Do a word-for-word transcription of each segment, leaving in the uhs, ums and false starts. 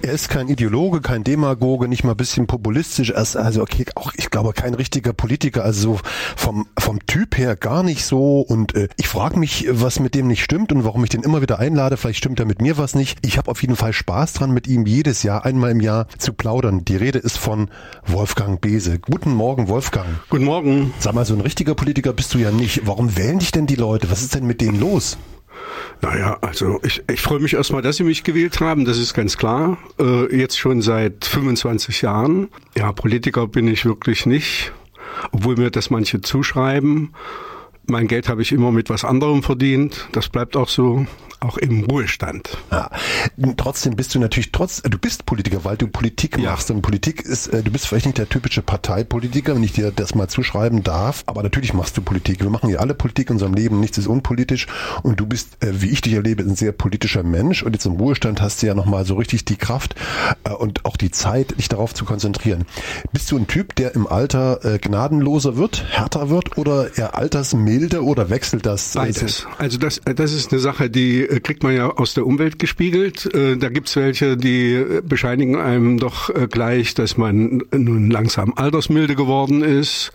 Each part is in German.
Er ist kein Ideologe, kein Demagoge, nicht mal ein bisschen populistisch. Er ist also okay, auch ich glaube kein richtiger Politiker, also so vom vom Typ her gar nicht so. Und äh, ich frage mich, was mit dem nicht stimmt und warum ich den immer wieder einlade. Vielleicht stimmt da mit mir was nicht. Ich habe auf jeden Fall Spaß dran, mit ihm jedes Jahr, einmal im Jahr zu plaudern. Die Rede ist von Wolfgang Beese. Guten Morgen, Wolfgang. Guten Morgen. Sag mal, so ein richtiger Politiker bist du ja nicht. Warum wählen dich denn die Leute? Was ist denn mit denen los? Naja, also ich, ich freue mich erstmal, dass Sie mich gewählt haben, das ist ganz klar. Äh, jetzt schon seit fünfundzwanzig Jahren. Ja, Politiker bin ich wirklich nicht, obwohl mir das manche zuschreiben. Mein Geld habe ich immer mit was anderem verdient, das bleibt auch so. Auch im Ruhestand. Ja, trotzdem bist du natürlich trotz, du bist Politiker, weil du Politik ja. machst. Und Politik ist, du bist vielleicht nicht der typische Parteipolitiker, wenn ich dir das mal zuschreiben darf, aber natürlich machst du Politik. Wir machen ja alle Politik in unserem Leben, nichts ist unpolitisch. Und du bist, wie ich dich erlebe, ein sehr politischer Mensch. Und jetzt im Ruhestand hast du ja nochmal so richtig die Kraft und auch die Zeit, dich darauf zu konzentrieren. Bist du ein Typ, der im Alter gnadenloser wird, härter wird oder eher altersmilde oder wechselt das? Beides. Also das, das ist eine Sache, die kriegt man ja aus der Umwelt gespiegelt. Da gibt's welche, die bescheinigen einem doch gleich, dass man nun langsam altersmilde geworden ist,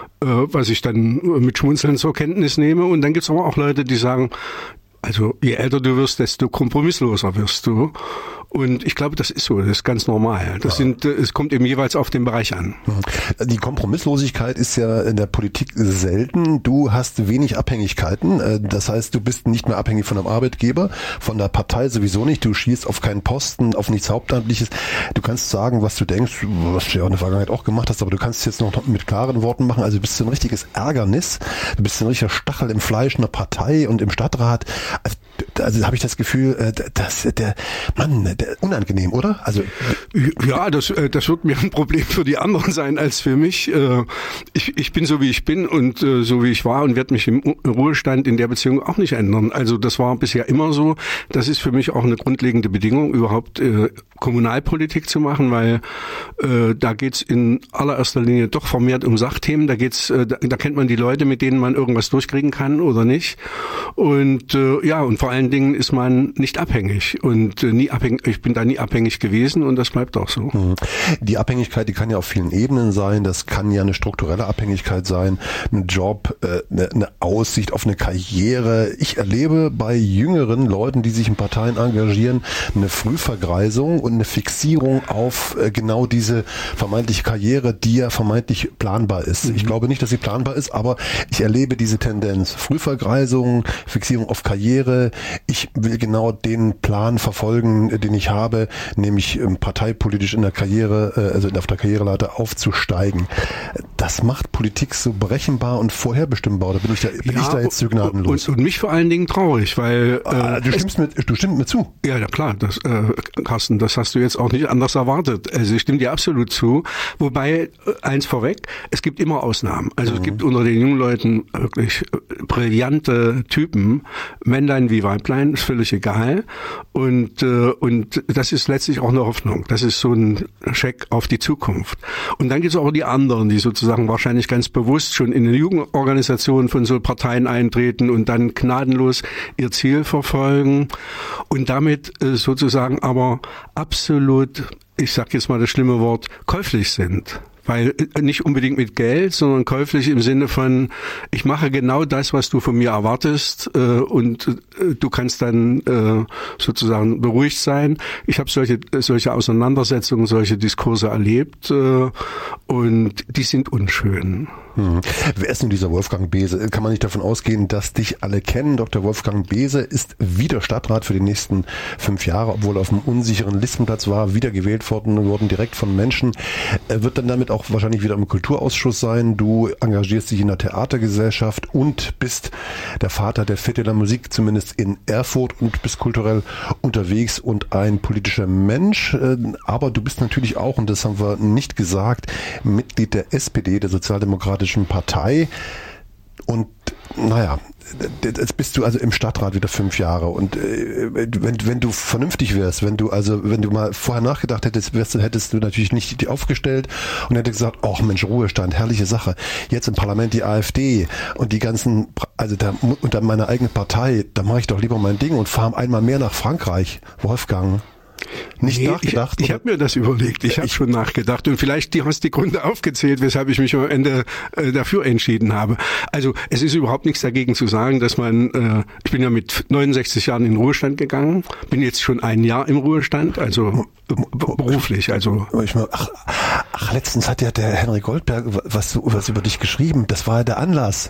was ich dann mit Schmunzeln zur Kenntnis nehme. Und dann gibt's aber auch Leute, die sagen, also je älter du wirst, desto kompromissloser wirst du. Und ich glaube, das ist so, das ist ganz normal. Das sind, es kommt eben jeweils auf den Bereich an. Die Kompromisslosigkeit ist ja in der Politik selten. Du hast wenig Abhängigkeiten. Das heißt, du bist nicht mehr abhängig von einem Arbeitgeber, von der Partei sowieso nicht. Du schießt auf keinen Posten, auf nichts Hauptamtliches. Du kannst sagen, was du denkst, was du ja in der Vergangenheit auch gemacht hast, aber du kannst es jetzt noch mit klaren Worten machen. Also du bist so ein richtiges Ärgernis. Du bist ein richtiger Stachel im Fleisch einer Partei und im Stadtrat. Also, also habe ich das Gefühl, dass der Mann, der, unangenehm, oder? Also ja, das das wird mir ein Problem für die anderen sein als für mich. Ich ich bin so wie ich bin und so wie ich war und werde mich im Ruhestand in der Beziehung auch nicht ändern. Also das war bisher immer so. Das ist für mich auch eine grundlegende Bedingung, überhaupt Kommunalpolitik zu machen, weil da geht's in allererster Linie doch vermehrt um Sachthemen. Da geht's, da, da kennt man die Leute, mit denen man irgendwas durchkriegen kann oder nicht. Und ja, und vor allen Dingen ist man nicht abhängig und nie abhängig. Ich bin da nie abhängig gewesen und das bleibt auch so. Die Abhängigkeit, die kann ja auf vielen Ebenen sein. Das kann ja eine strukturelle Abhängigkeit sein, ein Job, eine, eine Aussicht auf eine Karriere. Ich erlebe bei jüngeren Leuten, die sich in Parteien engagieren, eine Frühvergreisung und eine Fixierung auf genau diese vermeintliche Karriere, die ja vermeintlich planbar ist. Mhm. Ich glaube nicht, dass sie planbar ist, aber ich erlebe diese Tendenz. Frühvergreisung, Fixierung auf Karriere. Ich will genau den Plan verfolgen, den ich habe, nämlich parteipolitisch in der Karriere, also auf der Karriereleiter aufzusteigen. Das macht Politik so berechenbar und vorherbestimmbar. Oder bin ich da, bin ja, ich da jetzt zu gnadenlos? Und, und mich vor allen Dingen traurig, weil ah, du stimmst mir, du stimmst mir zu. Ja, ja klar, das, äh, Carsten, das hast du jetzt auch nicht anders erwartet. Also ich stimme dir absolut zu. Wobei eins vorweg: Es gibt immer Ausnahmen. Also mhm. es gibt unter den jungen Leuten wirklich brillante Typen, Männlein wie Weiblein, ist völlig egal. Und äh, und das ist letztlich auch eine Hoffnung. Das ist so ein Scheck auf die Zukunft. Und dann gibt es auch die anderen, die sozusagen wahrscheinlich ganz bewusst schon in eine Jugendorganisation von so Parteien eintreten und dann gnadenlos ihr Ziel verfolgen und damit äh, sozusagen aber absolut, ich sag jetzt mal das schlimme Wort, käuflich sind. Weil nicht unbedingt mit Geld, sondern käuflich im Sinne von, ich mache genau das, was du von mir erwartest äh, und äh, du kannst dann äh, sozusagen beruhigt sein. Ich habe solche solche Auseinandersetzungen, solche Diskurse erlebt äh, und die sind unschön. Hm. Wer ist nun dieser Wolfgang Beese? Kann man nicht davon ausgehen, dass dich alle kennen? Doktor Wolfgang Beese ist wieder Stadtrat für die nächsten fünf Jahre, obwohl er auf einem unsicheren Listenplatz war, wiedergewählt worden, wurden direkt von Menschen. Er wird dann damit auch wahrscheinlich wieder im Kulturausschuss sein. Du engagierst dich in der Theatergesellschaft und bist der Vater der Fete der Musik, zumindest in Erfurt, und bist kulturell unterwegs und ein politischer Mensch. Aber du bist natürlich auch, und das haben wir nicht gesagt, Mitglied der S P D, der Sozialdemokratischen Partei. Und naja, jetzt bist du also im Stadtrat wieder fünf Jahre und äh, wenn, wenn du vernünftig wärst, wenn du also, wenn du mal vorher nachgedacht hättest, wärst, hättest du natürlich nicht die aufgestellt und hättest gesagt, ach Mensch, Ruhestand, herrliche Sache. Jetzt im Parlament die AfD und die ganzen, also da, unter meiner eigenen Partei, da mache ich doch lieber mein Ding und fahre einmal mehr nach Frankreich. Wolfgang, Nicht nee, nachgedacht? Ich, ich habe mir das überlegt. Ich habe schon nachgedacht. Und vielleicht die hast die Gründe aufgezählt, weshalb ich mich am Ende äh, dafür entschieden habe. Also es ist überhaupt nichts dagegen zu sagen, dass man, äh, ich bin ja mit neunundsechzig Jahren in den Ruhestand gegangen, bin jetzt schon ein Jahr im Ruhestand, also äh, beruflich. Also ich mal, ach, ach, letztens hat ja der Henry Goldberg was, was über dich geschrieben. Das war ja der Anlass.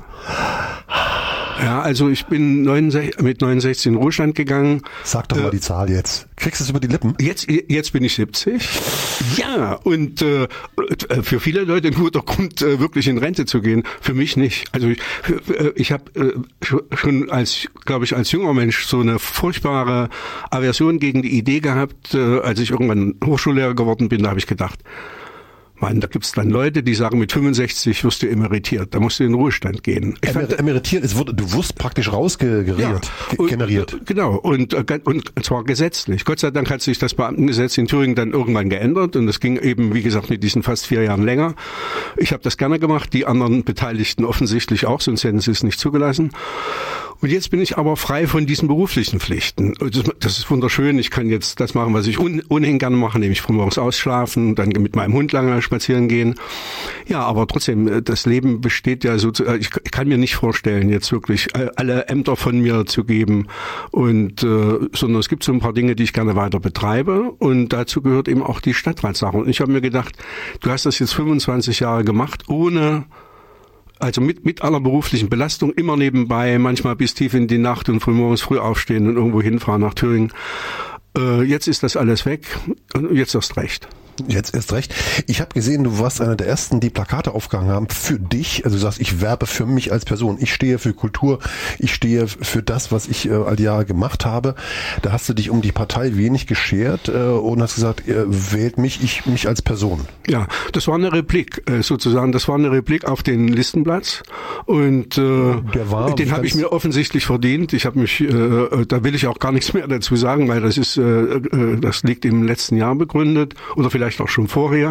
Ja, also ich bin neunundsechzig, mit neunundsechzig in den Ruhestand gegangen. Sag doch mal äh, die Zahl jetzt. Kriegst du es über die Lippen? Jetzt, jetzt bin ich siebzig. Ja, und äh, für viele Leute ein guter Grund, äh, wirklich in Rente zu gehen. Für mich nicht. Also ich, äh, ich habe äh, schon als, glaube ich, als junger Mensch so eine furchtbare Aversion gegen die Idee gehabt, äh, als ich irgendwann Hochschullehrer geworden bin, da habe ich gedacht, Mann, da gibt's dann Leute, die sagen, mit fünfundsechzig wirst du emeritiert, da musst du in den Ruhestand gehen. Ich Emer- fand, emeritiert, es wurde, du wirst praktisch rausgeneriert. Ja, und, generiert. Genau, und, und zwar gesetzlich. Gott sei Dank hat sich das Beamtengesetz in Thüringen dann irgendwann geändert und es ging eben, wie gesagt, mit diesen fast vier Jahren länger. Ich habe das gerne gemacht, die anderen Beteiligten offensichtlich auch, sonst hätten sie es nicht zugelassen. Und jetzt bin ich aber frei von diesen beruflichen Pflichten. Das, das ist wunderschön. Ich kann jetzt das machen, was ich ohnehin gerne mache, nämlich frühmorgens ausschlafen, dann mit meinem Hund lange spazieren gehen. Ja, aber trotzdem, das Leben besteht ja so, ich kann mir nicht vorstellen, jetzt wirklich alle Ämter von mir zu geben. Und äh, sondern es gibt so ein paar Dinge, die ich gerne weiter betreibe. Und dazu gehört eben auch die Stadtratssache. Und ich habe mir gedacht, du hast das jetzt fünfundzwanzig Jahre gemacht, ohne Also mit, mit aller beruflichen Belastung, immer nebenbei, manchmal bis tief in die Nacht und frühmorgens früh aufstehen und irgendwo hinfahren nach Thüringen. Äh, jetzt ist das alles weg und jetzt erst recht. Jetzt erst recht. Ich habe gesehen, du warst einer der Ersten, die Plakate aufgehangen haben für dich. Also du sagst, ich werbe für mich als Person. Ich stehe für Kultur. Ich stehe für das, was ich äh, all die Jahre gemacht habe. Da hast du dich um die Partei wenig geschert äh, und hast gesagt, ihr wählt mich, ich mich als Person. Ja, das war eine Replik äh, sozusagen. Das war eine Replik auf den Listenplatz und äh, Der war, den habe ich mir offensichtlich verdient. Ich habe mich, äh, da will ich auch gar nichts mehr dazu sagen, weil das ist, äh, das liegt im letzten Jahr begründet oder vielleicht Vielleicht auch schon vorher.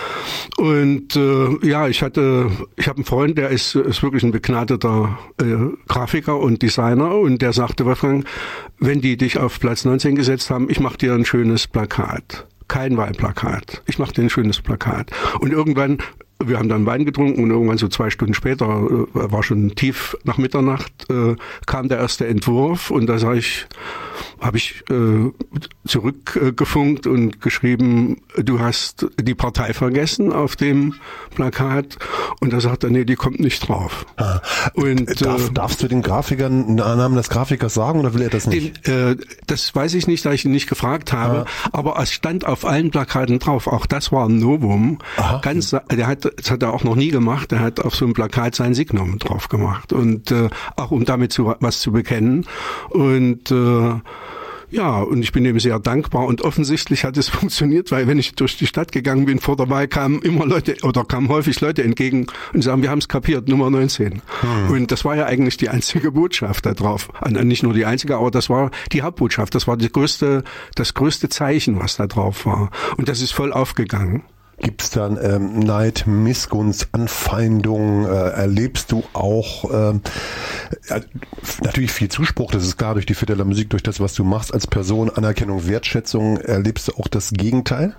Und äh, ja, ich hatte, ich habe einen Freund, der ist, ist wirklich ein begnadeter äh, Grafiker und Designer und der sagte, Wolfgang, wenn die dich auf Platz neunzehn gesetzt haben, ich mache dir ein schönes Plakat. Kein Wahlplakat. Ich mache dir ein schönes Plakat. Und irgendwann, wir haben dann Wein getrunken und irgendwann so zwei Stunden später, äh, war schon tief nach Mitternacht, äh, kam der erste Entwurf und da sage ich, habe ich äh, zurückgefunkt äh, und geschrieben, du hast die Partei vergessen auf dem Plakat. Und da sagt er, nee, die kommt nicht drauf. Ah, und Darf, äh, darfst du den Grafikern den Namen des Grafikers sagen oder will er das nicht? Den, äh, das weiß ich nicht, da ich ihn nicht gefragt habe. Ah. Aber es stand auf allen Plakaten drauf. Auch das war ein Novum. Aha. Ganz, der hat, das hat er auch noch nie gemacht. Der hat auf so einem Plakat sein Signum drauf gemacht. Und äh, auch um damit zu, was zu bekennen. Und äh, ja, und ich bin ihm sehr dankbar und offensichtlich hat es funktioniert, weil wenn ich durch die Stadt gegangen bin, vor der Wahl kamen immer Leute oder kamen häufig Leute entgegen und sagen, wir haben es kapiert, Nummer neunzehn. Hm. Und das war ja eigentlich die einzige Botschaft da drauf. Nicht nur die einzige, aber das war die Hauptbotschaft. Das war die größte, das größte Zeichen, was da drauf war. Und das ist voll aufgegangen. Gibt es dann ähm, Neid, Missgunst, Anfeindung? Äh, erlebst du auch ähm, äh, natürlich viel Zuspruch, das ist klar, durch die Fête de la Musique, durch das, was du machst als Person, Anerkennung, Wertschätzung. Erlebst du auch das Gegenteil?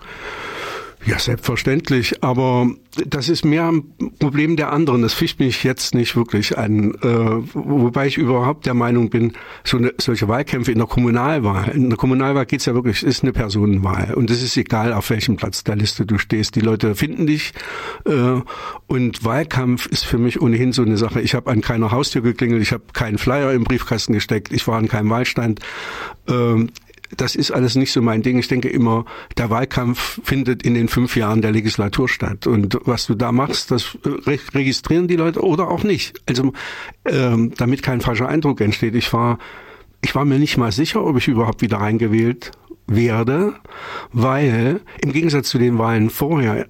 Ja, selbstverständlich, aber das ist mehr ein Problem der anderen. Das ficht mich jetzt nicht wirklich an. Äh, wobei ich überhaupt der Meinung bin, so eine, solche Wahlkämpfe in der Kommunalwahl, in der Kommunalwahl geht's ja wirklich, ist eine Personenwahl. Und es ist egal, auf welchem Platz der Liste du stehst. Die Leute finden dich. Äh, und Wahlkampf ist für mich ohnehin so eine Sache. Ich habe an keiner Haustür geklingelt, ich habe keinen Flyer im Briefkasten gesteckt, ich war an keinem Wahlstand. Äh, Das ist alles nicht so mein Ding. Ich denke immer, der Wahlkampf findet in den fünf Jahren der Legislatur statt. Und was du da machst, das registrieren die Leute oder auch nicht. Also ähm, damit kein falscher Eindruck entsteht. Ich war, ich war mir nicht mal sicher, ob ich überhaupt wieder reingewählt werde, weil im Gegensatz zu den Wahlen vorher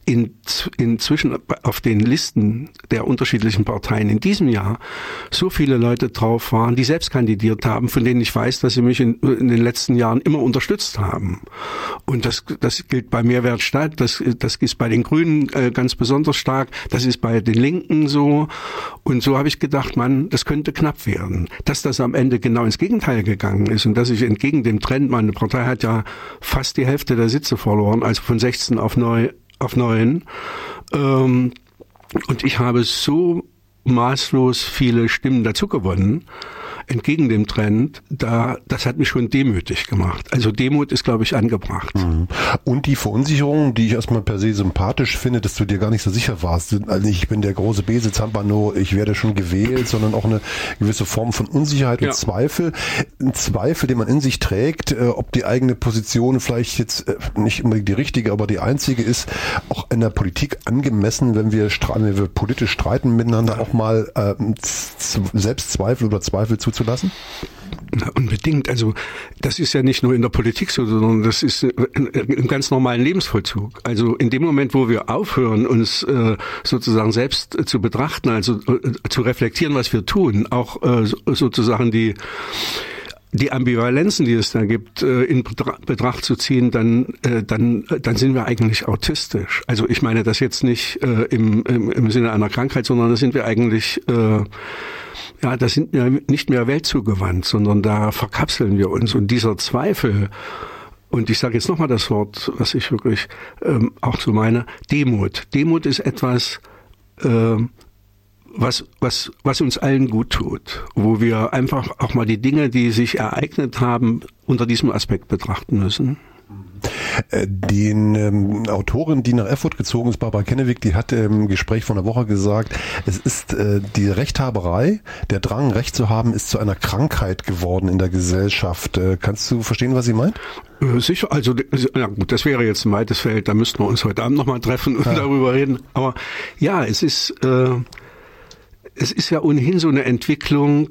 in, inzwischen auf den Listen der unterschiedlichen Parteien in diesem Jahr so viele Leute drauf waren, die selbst kandidiert haben, von denen ich weiß, dass sie mich in, in den letzten Jahren immer unterstützt haben. Und das, das gilt bei Mehrwert Stadt, das, das ist bei den Grünen äh, ganz besonders stark, das ist bei den Linken so. Und so habe ich gedacht, Mann, das könnte knapp werden. Dass das am Ende genau ins Gegenteil gegangen ist und dass ich entgegen dem Trend, meine Partei hat ja fast die Hälfte der Sitze verloren, also von sechzehn auf neun, auf neun. Ähm, und ich habe so maßlos viele Stimmen dazu gewonnen, entgegen dem Trend, da, das hat mich schon demütig gemacht. Also Demut ist, glaube ich, angebracht. Mhm. Und die Verunsicherung, die ich erstmal per se sympathisch finde, dass du dir gar nicht so sicher warst. Also ich bin der große Bese Zampano, ich werde schon gewählt, sondern auch eine gewisse Form von Unsicherheit und ja. Zweifel. Ein Zweifel, den man in sich trägt, ob die eigene Position vielleicht jetzt nicht unbedingt die richtige, aber die einzige ist, auch in der Politik angemessen, wenn wir, wenn wir politisch streiten miteinander, auch mal äh, Selbstzweifel oder Zweifel zuzulassen? Na, unbedingt. Also das ist ja nicht nur in der Politik so, sondern das ist im ganz normalen Lebensvollzug. Also in dem Moment, wo wir aufhören, uns äh, sozusagen selbst zu betrachten, also äh, zu reflektieren, was wir tun, auch äh, sozusagen die die Ambivalenzen, die es da gibt, in Betracht zu ziehen, dann, dann, dann sind wir eigentlich autistisch. Also ich meine das jetzt nicht im, im, im Sinne einer Krankheit, sondern da sind wir eigentlich, ja, da sind wir nicht mehr weltzugewandt, sondern da verkapseln wir uns. Und dieser Zweifel, und ich sage jetzt nochmal das Wort, was ich wirklich ähm, auch so meine, Demut. Demut ist etwas, äh, was, was, was uns allen gut tut, wo wir einfach auch mal die Dinge, die sich ereignet haben, unter diesem Aspekt betrachten müssen. Den ähm, Autorin, die nach Erfurt gezogen ist, Barbara Kennewig, die hat im Gespräch von der Woche gesagt, es ist äh, die Rechthaberei, der Drang, Recht zu haben, ist zu einer Krankheit geworden in der Gesellschaft. Äh, kannst du verstehen, was sie meint? Äh, sicher, also ja gut, das wäre jetzt ein weites Feld, da müssten wir uns heute Abend nochmal treffen und ja. darüber reden. Aber ja, es ist äh, es ist ja ohnehin so eine Entwicklung.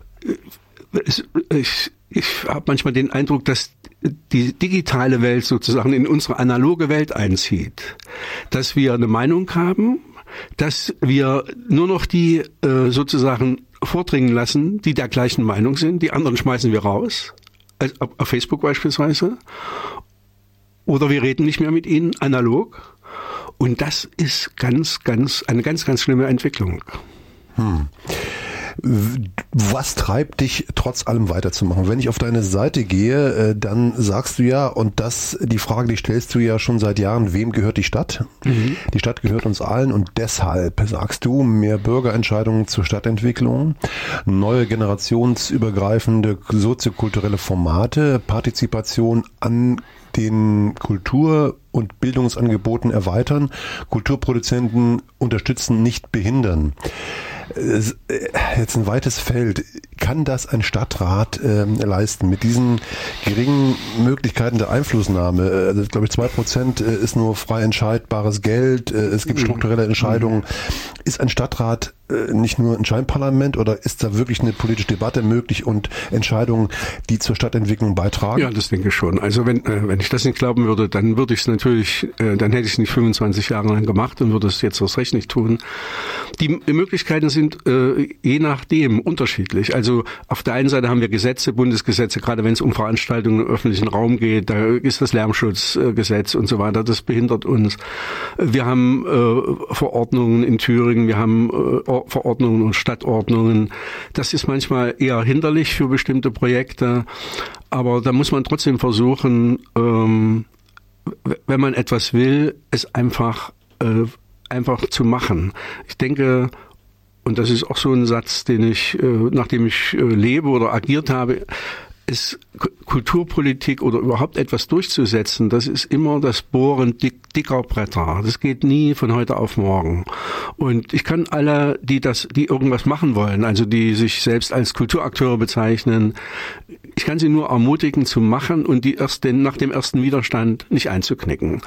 Es, ich ich habe manchmal den Eindruck, dass die digitale Welt sozusagen in unsere analoge Welt einzieht. Dass wir eine Meinung haben, dass wir nur noch die äh, sozusagen vordringen lassen, die der gleichen Meinung sind. Die anderen schmeißen wir raus, also auf Facebook beispielsweise. Oder wir reden nicht mehr mit ihnen analog. Und das ist ganz, ganz eine ganz, ganz schlimme Entwicklung. Hm. Was treibt dich, trotz allem weiterzumachen? Wenn ich auf deine Seite gehe, dann sagst du ja, und das, die Frage, die stellst du ja schon seit Jahren, wem gehört die Stadt? Mhm. Die Stadt gehört uns allen und deshalb sagst du, mehr Bürgerentscheidungen zur Stadtentwicklung, neue generationsübergreifende soziokulturelle Formate, Partizipation an den Kultur- und Bildungsangeboten erweitern, Kulturproduzenten unterstützen, nicht behindern. Jetzt ein weites Feld. Kann das ein Stadtrat äh, leisten mit diesen geringen Möglichkeiten der Einflussnahme? Also, glaube ich, zwei Prozent ist nur frei entscheidbares Geld. Es gibt strukturelle Entscheidungen. Ist ein Stadtrat äh, nicht nur ein Scheinparlament oder ist da wirklich eine politische Debatte möglich und Entscheidungen, die zur Stadtentwicklung beitragen? Ja, das denke ich schon. Also wenn äh, wenn ich das nicht glauben würde, dann würde ich es natürlich, äh, dann hätte ich es nicht fünfundzwanzig Jahre lang gemacht und würde es jetzt erst recht nicht tun. Die, die Möglichkeiten sind äh, je nachdem unterschiedlich. Also auf der einen Seite haben wir Gesetze, Bundesgesetze, gerade wenn es um Veranstaltungen im öffentlichen Raum geht, da ist das Lärmschutzgesetz und so weiter, das behindert uns. Wir haben äh, Verordnungen in Thüringen, wir haben äh, Verordnungen und Stadtordnungen. Das ist manchmal eher hinderlich für bestimmte Projekte, aber da muss man trotzdem versuchen, ähm, wenn man etwas will, es einfach äh, einfach zu machen. Ich denke, und das ist auch so ein Satz, den ich, äh, nachdem ich äh, lebe oder agiert habe, ist Kulturpolitik oder überhaupt etwas durchzusetzen, das ist immer das Bohren dick, dicker Bretter. Das geht nie von heute auf morgen. Und ich kann alle, die das, die irgendwas machen wollen, also die sich selbst als Kulturakteure bezeichnen, ich kann sie nur ermutigen zu machen und die erst den, nach dem ersten Widerstand nicht einzuknicken.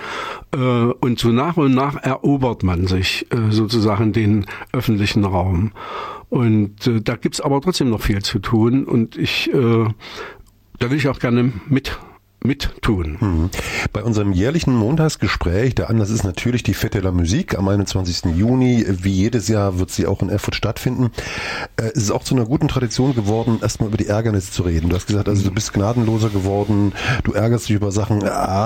Und so nach und nach erobert man sich sozusagen den öffentlichen Raum. Und äh, da gibt's aber trotzdem noch viel zu tun und ich, äh, da will ich auch gerne mit mittun. Mhm. Bei unserem jährlichen Montagsgespräch, der Anlass ist natürlich die Fête de la Musique am einundzwanzigsten Juni. Wie jedes Jahr wird sie auch in Erfurt stattfinden. Es ist auch zu einer guten Tradition geworden, erstmal über die Ärgernisse zu reden. Du hast gesagt, also du bist gnadenloser geworden, du ärgerst dich über Sachen,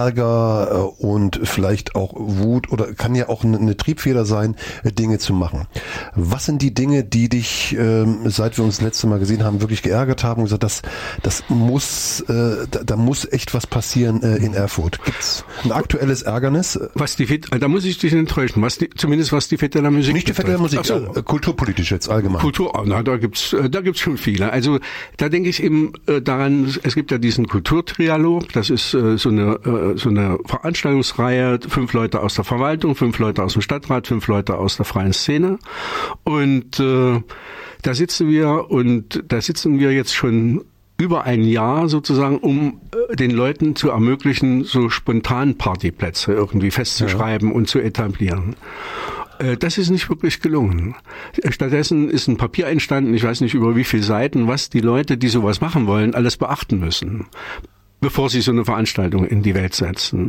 Ärger und vielleicht auch Wut oder kann ja auch eine Triebfeder sein, Dinge zu machen. Was sind die Dinge, die dich, seit wir uns das letzte Mal gesehen haben, wirklich geärgert haben und gesagt, das, das muss, da, da muss echt was passieren äh, in Erfurt? Gibt's ein aktuelles Ärgernis? Was die Fête, da muss ich dich enttäuschen, was die, zumindest was die Fête de la Musique Nicht die Fête de la Musique, so. äh, kulturpolitisch jetzt allgemein. Kultur, na, da gibt's, da gibt's schon viele. Also da denke ich eben äh, daran, es gibt ja diesen Kulturtrialog, das ist äh, so eine äh, so eine Veranstaltungsreihe, fünf Leute aus der Verwaltung, fünf Leute aus dem Stadtrat, fünf Leute aus der freien Szene und äh, da sitzen wir und da sitzen wir jetzt schon über ein Jahr sozusagen, um den Leuten zu ermöglichen, so spontan Partyplätze irgendwie festzuschreiben ja. und zu etablieren. Das ist nicht wirklich gelungen. Stattdessen ist ein Papier entstanden, ich weiß nicht über wie viele Seiten, was die Leute, die sowas machen wollen, alles beachten müssen, bevor sie so eine Veranstaltung in die Welt setzen.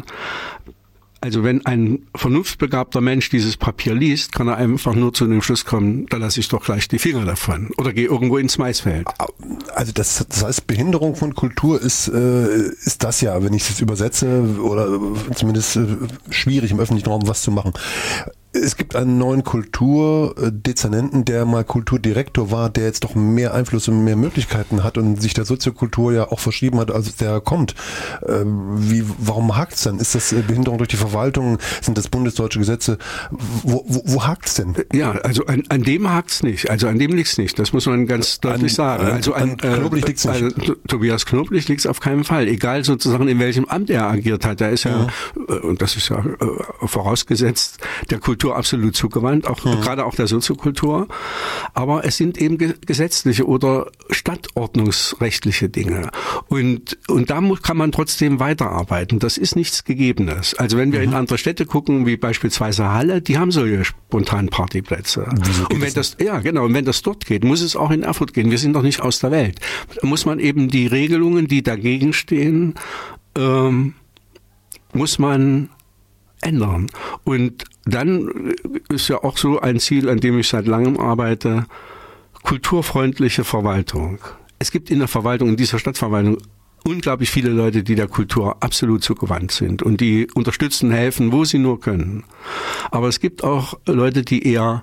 Also wenn ein vernunftbegabter Mensch dieses Papier liest, kann er einfach nur zu dem Schluss kommen, da lasse ich doch gleich die Finger davon oder gehe irgendwo ins Maisfeld. Also das, das heißt, Behinderung von Kultur ist, äh, ist das ja, wenn ich es übersetze, oder zumindest äh, schwierig im öffentlichen Raum was zu machen. Es gibt einen neuen Kulturdezernenten, der mal Kulturdirektor war, der jetzt doch mehr Einfluss und mehr Möglichkeiten hat und sich der Soziokultur ja auch verschrieben hat, als der kommt. Wie, warum hakt's denn? Ist das Behinderung durch die Verwaltung? Sind das bundesdeutsche Gesetze? Wo, wo, wo hakt's denn? Ja, also an, an dem hakt's nicht. Also an dem liegt's nicht. Das muss man ganz deutlich an, sagen. Also an, an Knoblich liegt's nicht. Also, Tobias Knoblich liegt's auf keinen Fall. Egal sozusagen in welchem Amt er agiert hat. Da ist ja, ja. und das ist ja vorausgesetzt, der Kultur absolut zugewandt, auch mhm. gerade auch der Soziokultur. Aber es sind eben ge- gesetzliche oder stadtordnungsrechtliche Dinge. Und, und da muss, kann man trotzdem weiterarbeiten. Das ist nichts Gegebenes. Also wenn wir mhm. in andere Städte gucken, wie beispielsweise Halle, die haben solche spontanen Partyplätze. Und wenn das, ja, genau, und wenn das dort geht, muss es auch in Erfurt gehen. Wir sind doch nicht aus der Welt. Da muss man eben die Regelungen, die dagegen stehen, ähm, muss man ändern. Und dann ist ja auch so ein Ziel, an dem ich seit langem arbeite, kulturfreundliche Verwaltung. Es gibt in der Verwaltung, in dieser Stadtverwaltung, unglaublich viele Leute, die der Kultur absolut zugewandt sind und die unterstützen, helfen, wo sie nur können. Aber es gibt auch Leute, die eher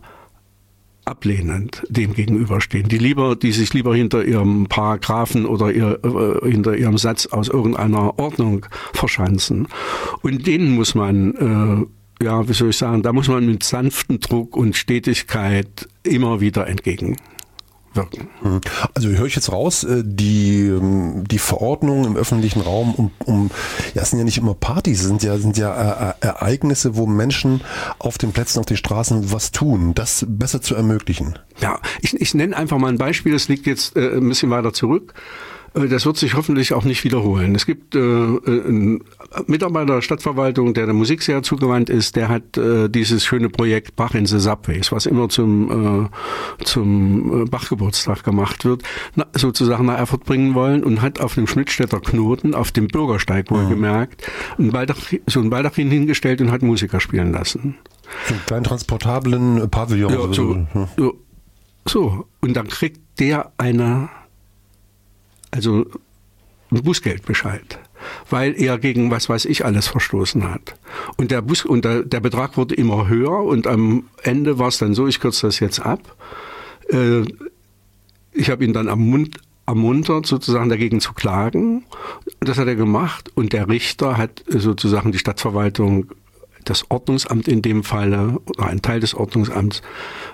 ablehnend dem gegenüberstehen, die lieber, die sich lieber hinter ihrem Paragraphen oder ihr, äh, hinter ihrem Satz aus irgendeiner Ordnung verschanzen. Und denen muss man, äh, ja, wie soll ich sagen, da muss man mit sanftem Druck und Stetigkeit immer wieder entgegenwirken. Also höre ich jetzt raus, die, die Verordnung im öffentlichen Raum um, um ja, es sind ja nicht immer Partys, es sind ja, sind ja Ereignisse, wo Menschen auf den Plätzen, auf den Straßen was tun, das besser zu ermöglichen. Ja, ich, ich nenne einfach mal ein Beispiel, das liegt jetzt äh, ein bisschen weiter zurück. Das wird sich hoffentlich auch nicht wiederholen. Es gibt äh, einen Mitarbeiter der Stadtverwaltung, der der Musik sehr zugewandt ist, der hat äh, dieses schöne Projekt Bach in the Subways, was immer zum äh, zum Bach-Geburtstag gemacht wird, na, sozusagen nach Erfurt bringen wollen und hat auf dem Schmidtstädter Knoten, auf dem Bürgersteig wohlgemerkt, ein Baldachin, so ein Baldachin hingestellt und hat Musiker spielen lassen. So einen kleinen transportablen Pavillon. Ja, so, so, so, und dann kriegt der eine Also ein Bußgeldbescheid, weil er gegen was weiß ich alles verstoßen hat. Und der Bus und der, der Betrag wurde immer höher und am Ende war es dann so, ich kürze das jetzt ab. Äh, ich habe ihn dann ermunt, ermuntert, sozusagen dagegen zu klagen. Das hat er gemacht und der Richter hat sozusagen die Stadtverwaltung, das Ordnungsamt in dem Falle, oder ein Teil des Ordnungsamts,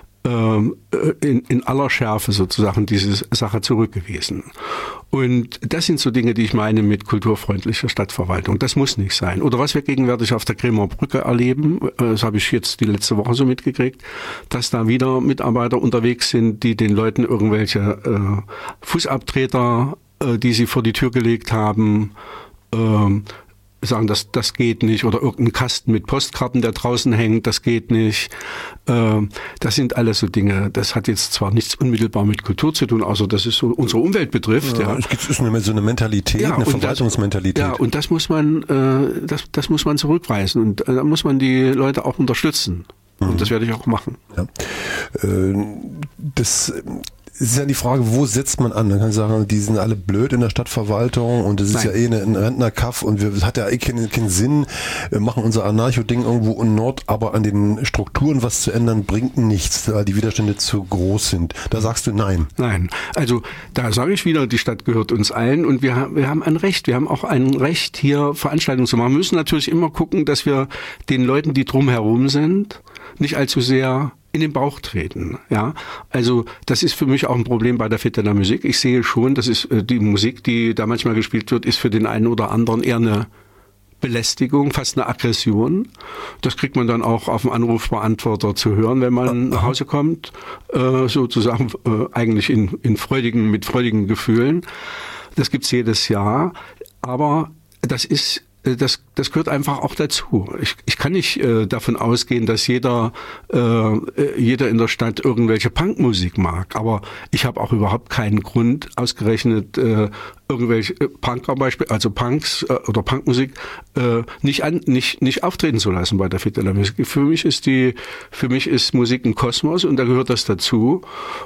In, in aller Schärfe sozusagen diese Sache zurückgewiesen. Und das sind so Dinge, die ich meine mit kulturfreundlicher Stadtverwaltung. Das muss nicht sein. Oder was wir gegenwärtig auf der Kremer Brücke erleben, das habe ich jetzt die letzte Woche so mitgekriegt, dass da wieder Mitarbeiter unterwegs sind, die den Leuten irgendwelche äh, Fußabtreter, äh, die sie vor die Tür gelegt haben, äh, sagen, das, das geht nicht, oder irgendein Kasten mit Postkarten, der draußen hängt, das geht nicht. Ähm, das sind alles so Dinge, das hat jetzt zwar nichts unmittelbar mit Kultur zu tun, außer dass es so unsere Umwelt betrifft. Ja, ja. Es gibt so eine, so eine Mentalität, ja, eine Verwaltungsmentalität. Das, ja, und das muss man, äh, das, das muss man zurückweisen und äh, da muss man die Leute auch unterstützen. Mhm. Und das werde ich auch machen. Ja. Äh, das Es ist ja die Frage, wo setzt man an? Man kann sagen, die sind alle blöd in der Stadtverwaltung und es ist Nein. ja eh ein Rentnerkaff und wir, das hat ja eh keinen, keinen Sinn. Wir machen unser Anarcho-Ding irgendwo in Nord, aber an den Strukturen was zu ändern, bringt nichts, weil die Widerstände zu groß sind. Da sagst du nein. Nein, also da sage ich wieder, die Stadt gehört uns allen und wir, wir haben ein Recht. Wir haben auch ein Recht, hier Veranstaltungen zu machen. Wir müssen natürlich immer gucken, dass wir den Leuten, die drumherum sind, nicht allzu sehr in den Bauch treten, ja. Also das ist für mich auch ein Problem bei der Fête de la Musique. Ich sehe schon, das ist äh, die Musik, die da manchmal gespielt wird, ist für den einen oder anderen eher eine Belästigung, fast eine Aggression. Das kriegt man dann auch auf dem Anrufbeantworter zu hören, wenn man nach Hause kommt, äh, sozusagen äh, eigentlich in, in freudigen, mit freudigen Gefühlen. Das gibt's jedes Jahr, aber das ist Das, das gehört einfach auch dazu. Ich, ich kann nicht äh, davon ausgehen, dass jeder, äh, jeder in der Stadt irgendwelche Punkmusik mag. Aber ich habe auch überhaupt keinen Grund, ausgerechnet äh, irgendwelche Punker, Beispiel, also Punks äh, oder Punkmusik äh, nicht an, nicht nicht auftreten zu lassen bei der Fête de la Musique. Für mich ist die, für mich ist Musik ein Kosmos und da gehört das dazu.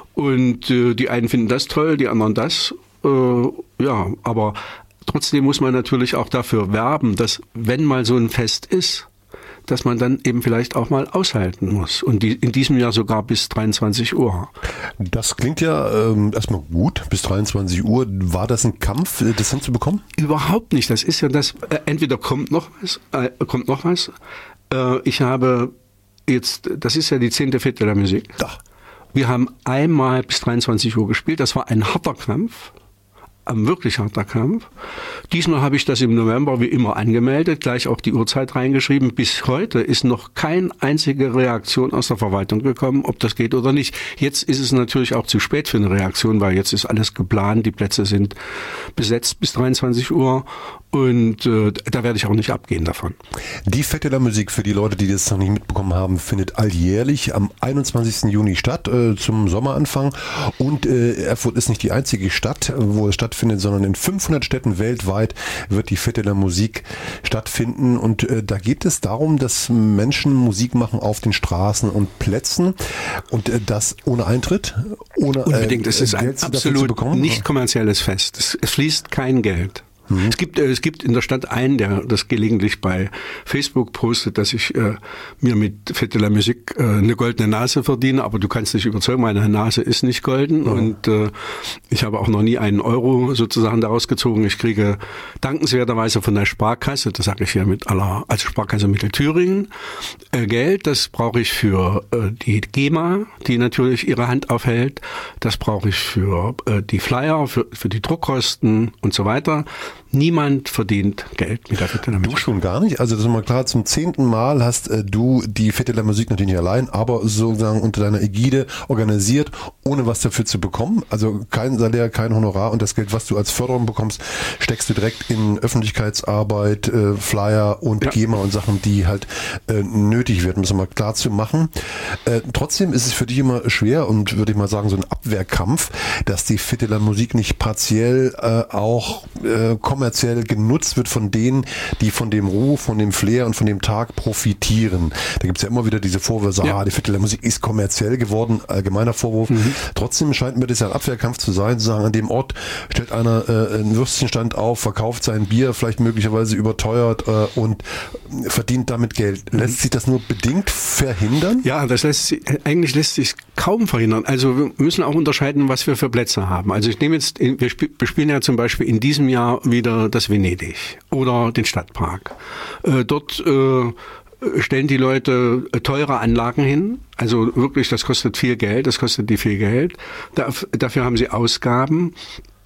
Und äh, die einen finden das toll, die anderen das. Äh, ja, aber trotzdem muss man natürlich auch dafür werben, dass wenn mal so ein Fest ist, dass man dann eben vielleicht auch mal aushalten muss. Und die, in diesem Jahr sogar bis dreiundzwanzig Uhr. Das klingt ja ähm, erstmal gut, bis dreiundzwanzig Uhr. War das ein Kampf, das hinzubekommen? Überhaupt nicht. Das ist ja das, äh, entweder kommt noch was, äh, kommt noch was. Äh, ich habe jetzt, das ist ja die zehnte Fête de la Musique. Ach. Wir haben einmal bis dreiundzwanzig Uhr gespielt. Das war ein harter Kampf. Ein wirklich harter Kampf. Diesmal habe ich das im November wie immer angemeldet, gleich auch die Uhrzeit reingeschrieben. Bis heute ist noch keine einzige Reaktion aus der Verwaltung gekommen, ob das geht oder nicht. Jetzt ist es natürlich auch zu spät für eine Reaktion, weil jetzt ist alles geplant, die Plätze sind besetzt bis dreiundzwanzig Uhr und äh, da werde ich auch nicht abgehen davon. Die Fête de la Musique, für die Leute, die das noch nicht mitbekommen haben, findet alljährlich am einundzwanzigsten Juni statt, äh, zum Sommeranfang. Und äh, Erfurt ist nicht die einzige Stadt, wo es stattfindet, sondern in fünfhundert Städten weltweit wird die Fête de la Musique stattfinden. Und äh, da geht es darum, dass Menschen Musik machen auf den Straßen und Plätzen und äh, das ohne Eintritt, ohne Unbedingt, äh, es ist ein absolut nicht kommerzielles Fest. Es, es fließt kein Geld. Mhm. Es gibt, äh, es gibt in der Stadt einen, der das gelegentlich bei Facebook postet, dass ich äh, mir mit Fête de la Musique äh, eine goldene Nase verdiene, aber du kannst dich überzeugen, meine Nase ist nicht golden mhm. und äh, ich habe auch noch nie einen Euro sozusagen daraus gezogen. Ich kriege dankenswerterweise von der Sparkasse, das sage ich hier mit aller, also Sparkasse Mittelthüringen, äh, Geld. Das brauche ich für äh, die GEMA, die natürlich ihre Hand aufhält. Das brauche ich für äh, die Flyer, für, für die Druckkosten und so weiter. Niemand verdient Geld mit der Fête de la Musique. Du schon gar nicht? Also das ist mal klar, zum zehnten Mal hast äh, du die Fête de la Musique natürlich nicht allein, aber sozusagen unter deiner Ägide organisiert, ohne was dafür zu bekommen. Also kein Salär, kein Honorar und das Geld, was du als Förderung bekommst, steckst du direkt in Öffentlichkeitsarbeit, äh, Flyer und ja. GEMA und Sachen, die halt äh, nötig werden, um es mal klar zu machen. Äh, trotzdem ist es für dich immer schwer und würde ich mal sagen, so ein Abwehrkampf, dass die Fête de la Musique nicht partiell äh, auch äh, kommerziell genutzt wird von denen, die von dem Ruf, von dem Flair und von dem Tag profitieren. Da gibt es ja immer wieder diese Vorwürfe, ja. ah, die Fête de la Musique ist kommerziell geworden, allgemeiner Vorwurf. Mhm. Trotzdem scheint mir das ja ein Abwehrkampf zu sein, zu sagen, an dem Ort stellt einer äh, einen Würstchenstand auf, verkauft sein Bier, vielleicht möglicherweise überteuert äh, und verdient damit Geld. Lässt mhm. sich das nur bedingt verhindern? Ja, das lässt sich, eigentlich lässt sich kaum verhindern. Also wir müssen auch unterscheiden, was wir für Plätze haben. Also ich nehme jetzt, wir spielen ja zum Beispiel in diesem Jahr wieder das Venedig oder den Stadtpark. Äh, dort äh, stellen die Leute teure Anlagen hin. Also wirklich, das kostet viel Geld, das kostet die viel Geld. Da, dafür haben sie Ausgaben.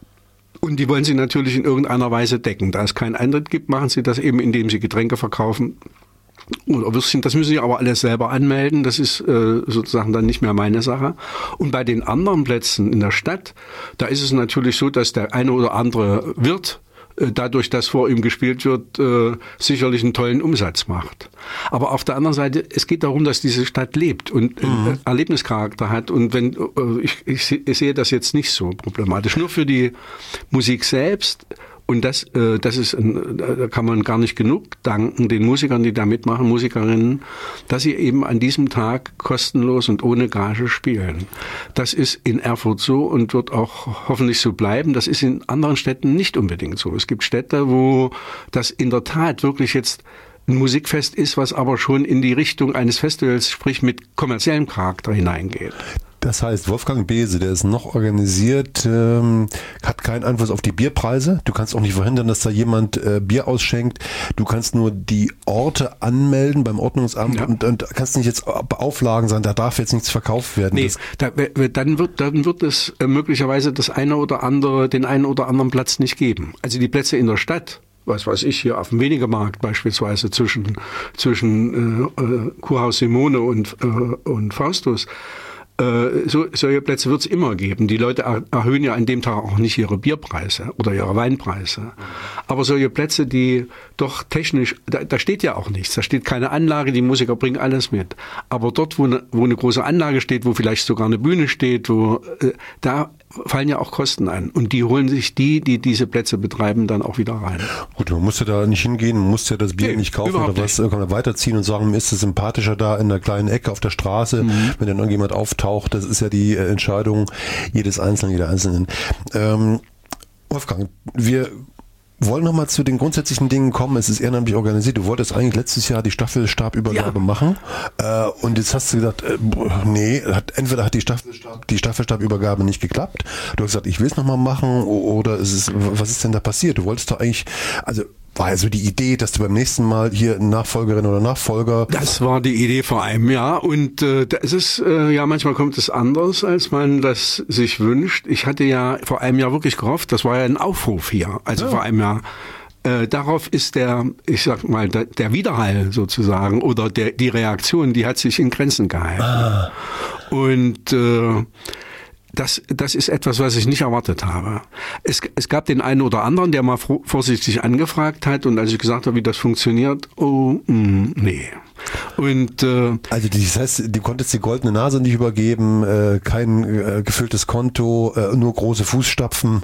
Und die wollen sie natürlich in irgendeiner Weise decken. Da es keinen Eintritt gibt, machen sie das eben, indem sie Getränke verkaufen oder Würstchen. Das müssen sie aber alles selber anmelden. Das ist äh, sozusagen dann nicht mehr meine Sache. Und bei den anderen Plätzen in der Stadt, da ist es natürlich so, dass der eine oder andere Wirt dadurch, dass vor ihm gespielt wird, sicherlich einen tollen Umsatz macht. Aber auf der anderen Seite, es geht darum, dass diese Stadt lebt und mhm. Erlebnischarakter hat. Und wenn ich, ich, ich sehe das jetzt nicht so problematisch. Nur für die Musik selbst. Und das, äh, das ist, ein, da kann man gar nicht genug danken den Musikern, die da mitmachen, Musikerinnen, dass sie eben an diesem Tag kostenlos und ohne Gage spielen. Das ist in Erfurt so und wird auch hoffentlich so bleiben. Das ist in anderen Städten nicht unbedingt so. Es gibt Städte, wo das in der Tat wirklich jetzt ein Musikfest ist, was aber schon in die Richtung eines Festivals, sprich mit kommerziellem Charakter hineingeht. Das heißt, Wolfgang Beese, der ist noch organisiert, ähm, hat keinen Einfluss auf die Bierpreise. Du kannst auch nicht verhindern, dass da jemand äh, Bier ausschenkt. Du kannst nur die Orte anmelden beim Ordnungsamt ja. und, und kannst nicht jetzt beauflagen sagen, da darf jetzt nichts verkauft werden. Nee, da, dann wird, dann wird es äh, möglicherweise das eine oder andere, den einen oder anderen Platz nicht geben. Also die Plätze in der Stadt, was weiß ich, hier auf dem Wenigermarkt beispielsweise zwischen, zwischen äh, äh, Kurhaus Simone und, äh, und Faustus, So, solche Plätze wird es immer geben. Die Leute erhöhen ja an dem Tag auch nicht ihre Bierpreise oder ihre Weinpreise. Aber solche Plätze, die doch technisch, da, da steht ja auch nichts. Da steht keine Anlage, die Musiker bringen alles mit. Aber dort, wo eine, wo eine große Anlage steht, wo vielleicht sogar eine Bühne steht, wo äh, da fallen ja auch Kosten an. Und die holen sich die, die diese Plätze betreiben, dann auch wieder rein. Gut, man muss ja da nicht hingehen, man muss ja das Bier nee, nicht kaufen oder was, nicht. Kann man weiterziehen und sagen, mir ist es sympathischer da in der kleinen Ecke auf der Straße, mhm. wenn dann irgendjemand auftaucht. Das ist ja die Entscheidung jedes Einzelnen, jeder Einzelnen. Ähm, Wolfgang, wir wollen nochmal zu den grundsätzlichen Dingen kommen. Es ist ehrenamtlich organisiert. Du wolltest eigentlich letztes Jahr die Staffelstabübergabe ja. machen. Äh, und jetzt hast du gesagt, äh, nee, hat, entweder hat die, Staffelstab, die Staffelstabübergabe nicht geklappt. Du hast gesagt, ich will es nochmal machen. Oder ist es, was ist denn da passiert? Du wolltest doch eigentlich, also war ja so die Idee, dass du beim nächsten Mal hier Nachfolgerin oder Nachfolger... Das war die Idee vor einem Jahr und äh, das ist, äh, ja, manchmal kommt es anders, als man das sich wünscht. Ich hatte ja vor einem Jahr wirklich gehofft, das war ja ein Aufruf hier, also ja. vor einem Jahr. Äh, darauf ist der, ich sag mal, der, der Widerhall sozusagen oder der, die Reaktion, die hat sich in Grenzen gehalten. Ah. Und... Äh, Das, das ist etwas, was ich nicht erwartet habe. Es, es gab den einen oder anderen, der mal vorsichtig angefragt hat und als ich gesagt habe, wie das funktioniert, oh, mh, nee. Und, äh, also das heißt, du konntest die goldene Nase nicht übergeben, äh, kein äh, gefülltes Konto, äh, nur große Fußstapfen.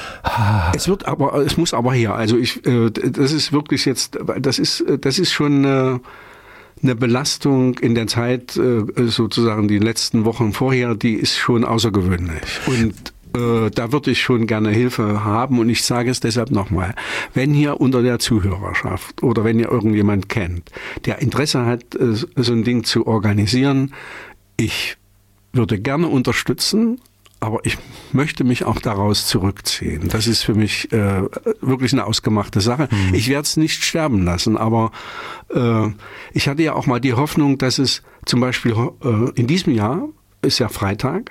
Ah. Es wird aber, es muss aber her. Also ich, äh, das ist wirklich jetzt, das ist, das ist schon äh, eine Belastung in der Zeit, sozusagen die letzten Wochen vorher, die ist schon außergewöhnlich. Und äh, da würde ich schon gerne Hilfe haben. Und ich sage es deshalb nochmal, wenn hier unter der Zuhörerschaft oder wenn ihr irgendjemand kennt, der Interesse hat, so ein Ding zu organisieren, ich würde gerne unterstützen, aber ich möchte mich auch daraus zurückziehen. Das ist für mich äh, wirklich eine ausgemachte Sache. Mhm. Ich werde es nicht sterben lassen, aber äh, ich hatte ja auch mal die Hoffnung, dass es zum Beispiel äh, in diesem Jahr, ist ja Freitag,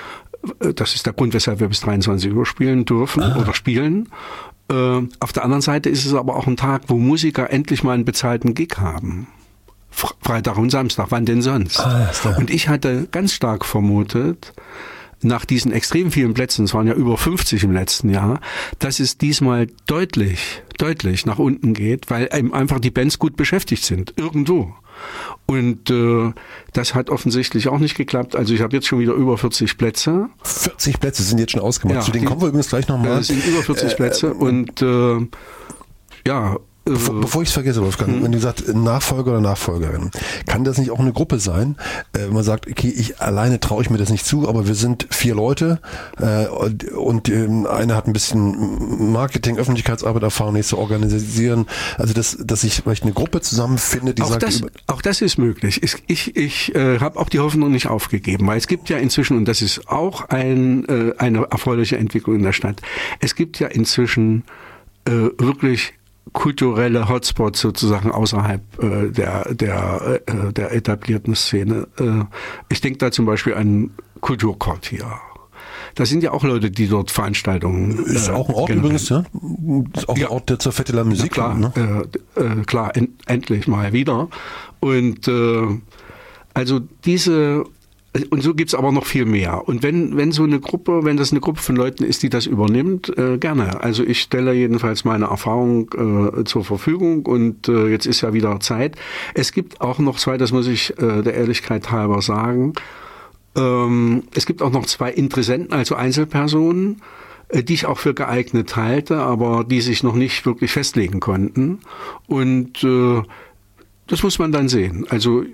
äh, das ist der Grund, weshalb wir bis dreiundzwanzig Uhr spielen dürfen ah. oder spielen. Äh, auf der anderen Seite ist es aber auch ein Tag, wo Musiker endlich mal einen bezahlten Gig haben. Freitag und Samstag, wann denn sonst? Ah, und ich hatte ganz stark vermutet, nach diesen extrem vielen Plätzen, es waren ja über fünfzig im letzten Jahr, dass es diesmal deutlich, deutlich nach unten geht, weil eben einfach die Bands gut beschäftigt sind, irgendwo. Und äh, das hat offensichtlich auch nicht geklappt. Also ich habe jetzt schon wieder über vierzig Plätze. vierzig Plätze sind jetzt schon ausgemacht. Ja, zu denen die, kommen wir übrigens gleich nochmal. Es sind über vierzig äh, Plätze äh, und äh, ja... Bevor, bevor ich es vergesse, Wolfgang, mhm. wenn du sagst Nachfolger oder Nachfolgerin, kann das nicht auch eine Gruppe sein? Äh, man sagt, okay, ich alleine traue ich mir das nicht zu, aber wir sind vier Leute äh, und, und äh, einer hat ein bisschen Marketing, Öffentlichkeitsarbeit Erfahrung, nicht zu organisieren. Also dass, dass ich vielleicht eine Gruppe zusammenfinde, die auch sagt... Das, über auch das ist möglich. Ich, ich, ich äh, habe auch die Hoffnung nicht aufgegeben, weil es gibt ja inzwischen, und das ist auch ein, äh, eine erfreuliche Entwicklung in der Stadt, es gibt ja inzwischen äh, wirklich kulturelle Hotspots sozusagen außerhalb äh, der der äh, der etablierten Szene. Äh, ich denke da zum Beispiel an Kulturquartier. Da sind ja auch Leute, die dort Veranstaltungen äh, ist auch ein Ort generieren. Übrigens, ja? Ist auch ja. ein Ort, der zur Fête de la Musique. Ja, klar, ne? äh, äh, klar en endlich mal wieder. Und äh, also diese Und so gibt's aber noch viel mehr. Und wenn wenn so eine Gruppe, wenn das eine Gruppe von Leuten ist, die das übernimmt, äh, gerne. Also ich stelle jedenfalls meine Erfahrung äh, zur Verfügung und äh, jetzt ist ja wieder Zeit. Es gibt auch noch zwei, das muss ich äh, der Ehrlichkeit halber sagen, ähm, es gibt auch noch zwei Interessenten, also Einzelpersonen, äh, die ich auch für geeignet halte, aber die sich noch nicht wirklich festlegen konnten. Und äh, das muss man dann sehen. Also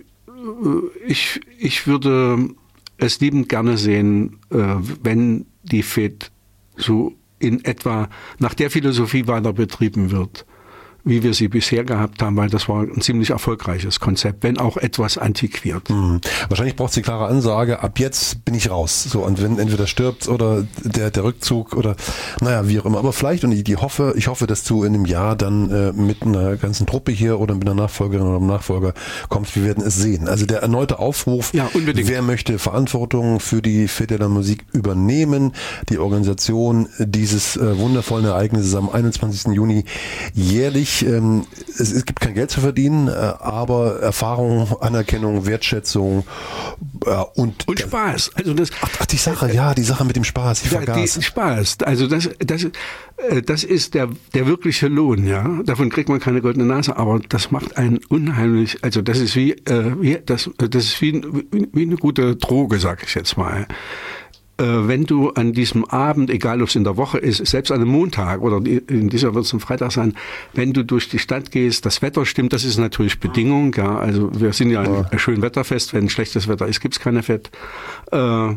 Ich, ich würde es liebend gerne sehen, wenn die F E D so in etwa nach der Philosophie weiter betrieben wird, wie wir sie bisher gehabt haben, weil das war ein ziemlich erfolgreiches Konzept, wenn auch etwas antiquiert. Mhm. Wahrscheinlich braucht es die klare Ansage, ab jetzt bin ich raus. So, und wenn entweder stirbt oder der, der Rückzug oder naja, wie auch immer. Aber vielleicht, und ich, die hoffe, ich hoffe, dass du in einem Jahr dann äh, mit einer ganzen Truppe hier oder mit einer Nachfolgerin oder einem Nachfolger kommst. Wir werden es sehen. Also der erneute Aufruf, ja, unbedingt. Wer möchte Verantwortung für die F E D der Musik übernehmen, die Organisation dieses äh, wundervollen Ereignisses am einundzwanzigsten Juni jährlich. Ähm, es, es gibt kein Geld zu verdienen, äh, aber Erfahrung, Anerkennung, Wertschätzung äh, und und Spaß. Also das, ach, ach, die Sache, ja, die Sache mit dem Spaß. Ich ja, vergaß. Die Spaß. Also das, das, das ist der der wirkliche Lohn, ja. Davon kriegt man keine goldene Nase, aber das macht einen unheimlich. Also das ist wie, äh, wie das, das ist wie, wie eine gute Droge, sag ich jetzt mal. Wenn du an diesem Abend, egal ob es in der Woche ist, selbst an einem Montag oder in dieser wird es ein Freitag sein, wenn du durch die Stadt gehst, das Wetter stimmt, das ist natürlich Bedingung, ja, also wir sind ja ein ja. schön Wetterfest, wenn schlechtes Wetter ist, gibt's keine Fett. Äh,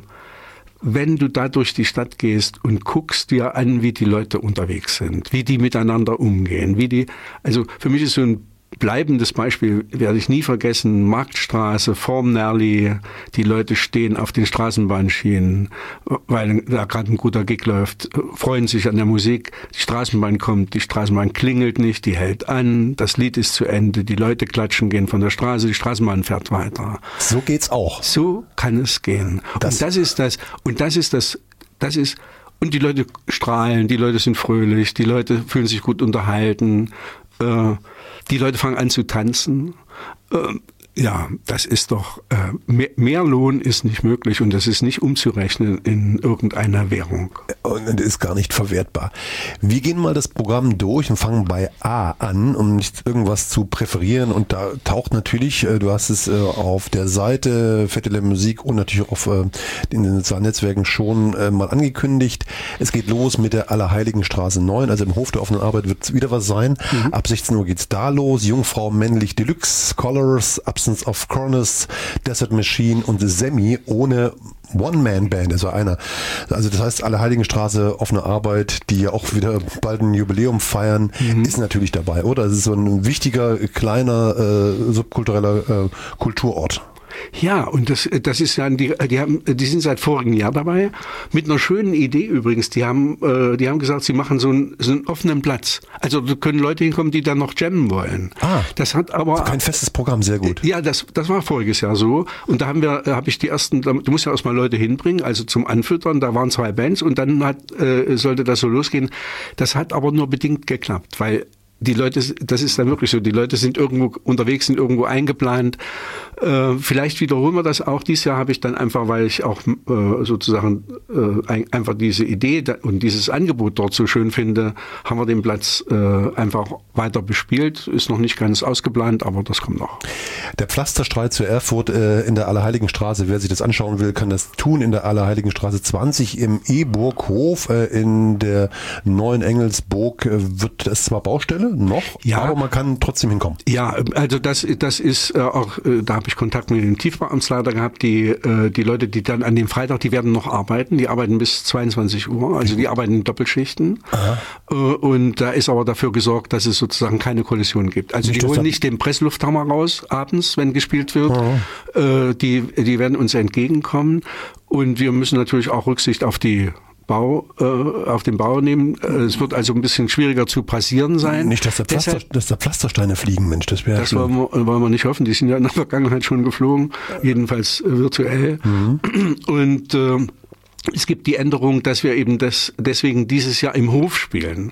wenn du da durch die Stadt gehst und guckst dir an, wie die Leute unterwegs sind, wie die miteinander umgehen, wie die, also für mich ist so ein bleibendes Beispiel, werde ich nie vergessen, Marktstraße, vorm Nerli, die Leute stehen auf den Straßenbahnschienen, weil da gerade ein guter Gig läuft, freuen sich an der Musik, die Straßenbahn kommt, die Straßenbahn klingelt nicht, die hält an, das Lied ist zu Ende, die Leute klatschen, gehen von der Straße, die Straßenbahn fährt weiter. So geht's auch. So kann es gehen. Das und das ist das, und das ist das, das ist, und die Leute strahlen, die Leute sind fröhlich, die Leute fühlen sich gut unterhalten, äh, die Leute fangen an zu tanzen. Äh, ja, das ist doch, äh, mehr, mehr Lohn ist nicht möglich und das ist nicht umzurechnen in irgendeiner Währung. Und ist gar nicht verwertbar. Wir gehen mal das Programm durch und fangen bei A an, um nicht irgendwas zu präferieren. Und da taucht natürlich, du hast es auf der Seite F E D der Musik und natürlich auch auf in den sozialen Netzwerken schon mal angekündigt. Es geht los mit der Allerheiligenstraße neun, also im Hof der offenen Arbeit wird es wieder was sein. Mhm. Ab sechzehn Uhr geht's da los. Jungfrau männlich Deluxe, Colors, Absence of Corners, Desert Machine und Semi ohne One-Man-Band, also einer. Also das heißt, Allerheiligenstraße, offene Arbeit, die ja auch wieder bald ein Jubiläum feiern, mhm. ist natürlich dabei, oder? Es ist so ein wichtiger, kleiner, äh, subkultureller äh, Kulturort. Ja, und das, das ist ja, die, die haben, die sind seit vorigem Jahr dabei, mit einer schönen Idee übrigens. Die haben, äh, die haben gesagt, sie machen so einen, so einen offenen Platz. Also da können Leute hinkommen, die dann noch jammen wollen. Ah, das hat aber also kein festes Programm, sehr gut. Ja, das, das war voriges Jahr so. Und da haben wir, habe ich die ersten, du musst ja erstmal Leute hinbringen, also zum Anfüttern. Da waren zwei Bands und dann hat, äh, sollte das so losgehen. Das hat aber nur bedingt geklappt, weil die Leute, das ist dann wirklich so, die Leute sind irgendwo unterwegs, sind irgendwo eingeplant. Äh, vielleicht wiederholen wir das auch. Dieses Jahr habe ich dann einfach, weil ich auch äh, sozusagen äh, ein, einfach diese Idee da, und dieses Angebot dort so schön finde, haben wir den Platz äh, einfach weiter bespielt. Ist noch nicht ganz ausgeplant, aber das kommt noch. Der Pflasterstreit zu Erfurt äh, in der Allerheiligenstraße, wer sich das anschauen will, kann das tun in der Allerheiligenstraße zwanzig im E-Burghof. Äh, in der neuen Engelsburg äh, wird das zwar Baustelle, noch, ja, aber man kann trotzdem hinkommen. Ja, also das, das ist äh, auch, äh, da habe ich Kontakt mit dem Tiefbauamtsleiter gehabt, die, äh, die Leute, die dann an dem Freitag, die werden noch arbeiten, die arbeiten bis zweiundzwanzig Uhr, also die arbeiten in Doppelschichten. Äh, und da ist aber dafür gesorgt, dass es sozusagen keine Kollision gibt. Also nicht die holen nicht den Presslufthammer raus abends, wenn gespielt wird, äh, die, die werden uns entgegenkommen und wir müssen natürlich auch Rücksicht auf die Bau, äh, auf den Bau nehmen. Es wird also ein bisschen schwieriger zu passieren sein. Nicht, dass da, Pflaster, Deshalb, dass da Pflastersteine fliegen, Mensch, das wäre Das wollen wir, wollen wir nicht hoffen, die sind ja in der Vergangenheit schon geflogen, jedenfalls äh, virtuell. Mhm. Und äh, es gibt die Änderung, dass wir eben das deswegen dieses Jahr im Hof spielen.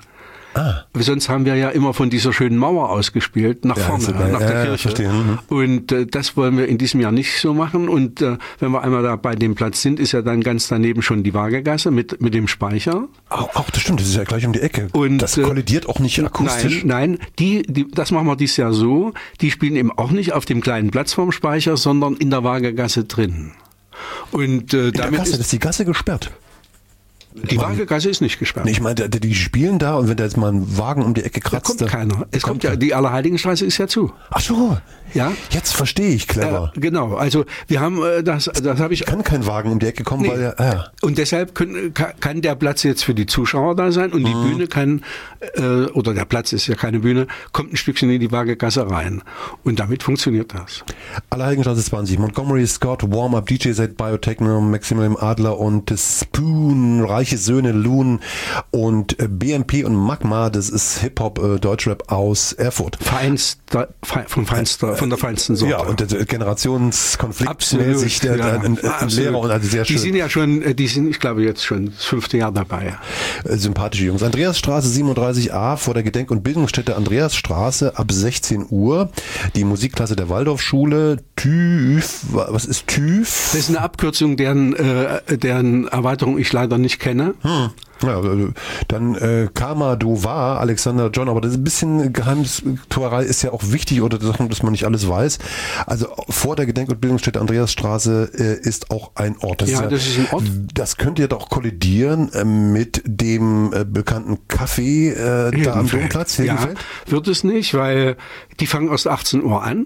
Ah. Sonst haben wir ja immer von dieser schönen Mauer ausgespielt, nach ja, vorne, also, nach der ja, Kirche. Ja, und äh, das wollen wir in diesem Jahr nicht so machen. Und äh, wenn wir einmal da bei dem Platz sind, ist ja dann ganz daneben schon die Waagegasse mit, mit dem Speicher. Auch, auch das stimmt, das ist ja gleich um die Ecke. Und das kollidiert auch nicht akustisch. Nein, nein, die, die, das machen wir dieses Jahr so, die spielen eben auch nicht auf dem kleinen Platz vorm Speicher, sondern in der Waagegasse drin. Und, äh, in der damit Gasse, ist, ist die Gasse gesperrt? Die Waagegasse ist nicht gesperrt. Ich meine, die spielen da und wenn da jetzt mal ein Wagen um die Ecke kratzt... Da kommt keiner. Es kommt, kommt ja, die Allerheiligenstraße ist ja zu. Ach so. Ja. Jetzt verstehe ich, clever. Äh, genau, also wir haben äh, das, das habe ich... Kann kein Wagen um die Ecke kommen, nee. weil ja... Ah. Und deshalb können, kann der Platz jetzt für die Zuschauer da sein und die mhm. Bühne kann, äh, oder der Platz ist ja keine Bühne, kommt ein Stückchen in die Waagegasse rein. Und damit funktioniert das. Allerheiligenstraße zwanzig, Montgomery Scott, Warm-Up, D J seit Biotechno, Maximilian Adler und Spoon, Reiche Söhne, Loon und B M P und Magma, das ist Hip-Hop, äh, Deutschrap aus Erfurt. Feinster, fe, von feinster, von der feinsten Sorte. Ja, und der Generationskonflikt mäßig, der, ja, ein, ein Lehrer und also sehr schön. Die sind ja schon, die sind, ich glaube, jetzt schon das fünfte Jahr dabei. Sympathische Jungs. Andreasstraße siebenunddreißig a vor der Gedenk- und Bildungsstätte Andreasstraße ab sechzehn Uhr. Die Musikklasse der Waldorfschule, TÜV, was ist TÜV? Das ist eine Abkürzung, deren, äh, deren Erweiterung ich leider nicht kenne. Hm. Ja, dann äh, Karma Dova, Alexander John, aber das ist ein bisschen Geheimtuerei ist ja auch wichtig oder dass man nicht alles weiß. Also vor der Gedenk- und Bildungsstätte Andreasstraße äh, ist auch ein Ort. Das ja, ist ja, das ist ein Ort. Das könnte ja doch kollidieren äh, mit dem äh, bekannten Café äh, da am Domplatz. Ja, wird es nicht, weil die fangen erst achtzehn Uhr an.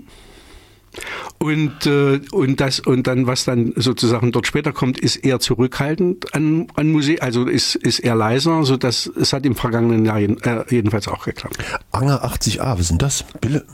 Und, äh, und das, und dann, was dann sozusagen dort später kommt, ist eher zurückhaltend an, an Musik, also ist, ist eher leiser, so dass es hat im vergangenen Jahr jeden, äh, jedenfalls auch geklappt. Anger achtzig a, was sind das? Bille?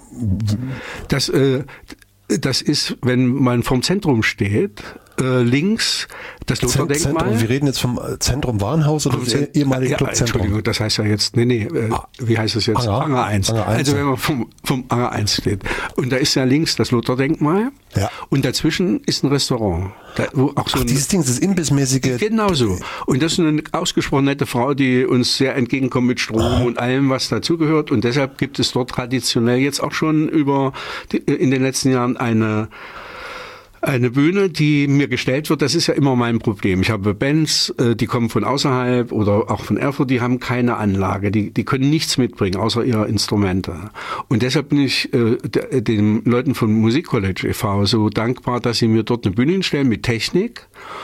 Das, äh, das ist, wenn man vorm Zentrum steht, äh, links das Lutherdenkmal. Wir reden jetzt vom Zentrum Warenhaus oder das ehemalige ja, Clubzentrum? Entschuldigung, das heißt ja jetzt, nee, nee, äh, wie heißt es jetzt? Anger, Anger eins. Anger eins. Also wenn man vom, vom Anger eins steht. Und da ist ja links das Lutherdenkmal. Ja. Und dazwischen ist ein Restaurant. Da, wo auch so Ach, ein, dieses Ding, das Imbissmäßige. Genau so. Und das ist eine ausgesprochen nette Frau, die uns sehr entgegenkommt mit Strom ah. und allem, was dazugehört. Und deshalb gibt es dort traditionell jetzt auch schon über die, in den letzten Jahren eine Eine Bühne, die mir gestellt wird, das ist ja immer mein Problem. Ich habe Bands, die kommen von außerhalb oder auch von Erfurt, die haben keine Anlage, die, die können nichts mitbringen, außer ihre Instrumente. Und deshalb bin ich äh, den Leuten von Musikcollege e V so dankbar, dass sie mir dort eine Bühne hinstellen mit Technik.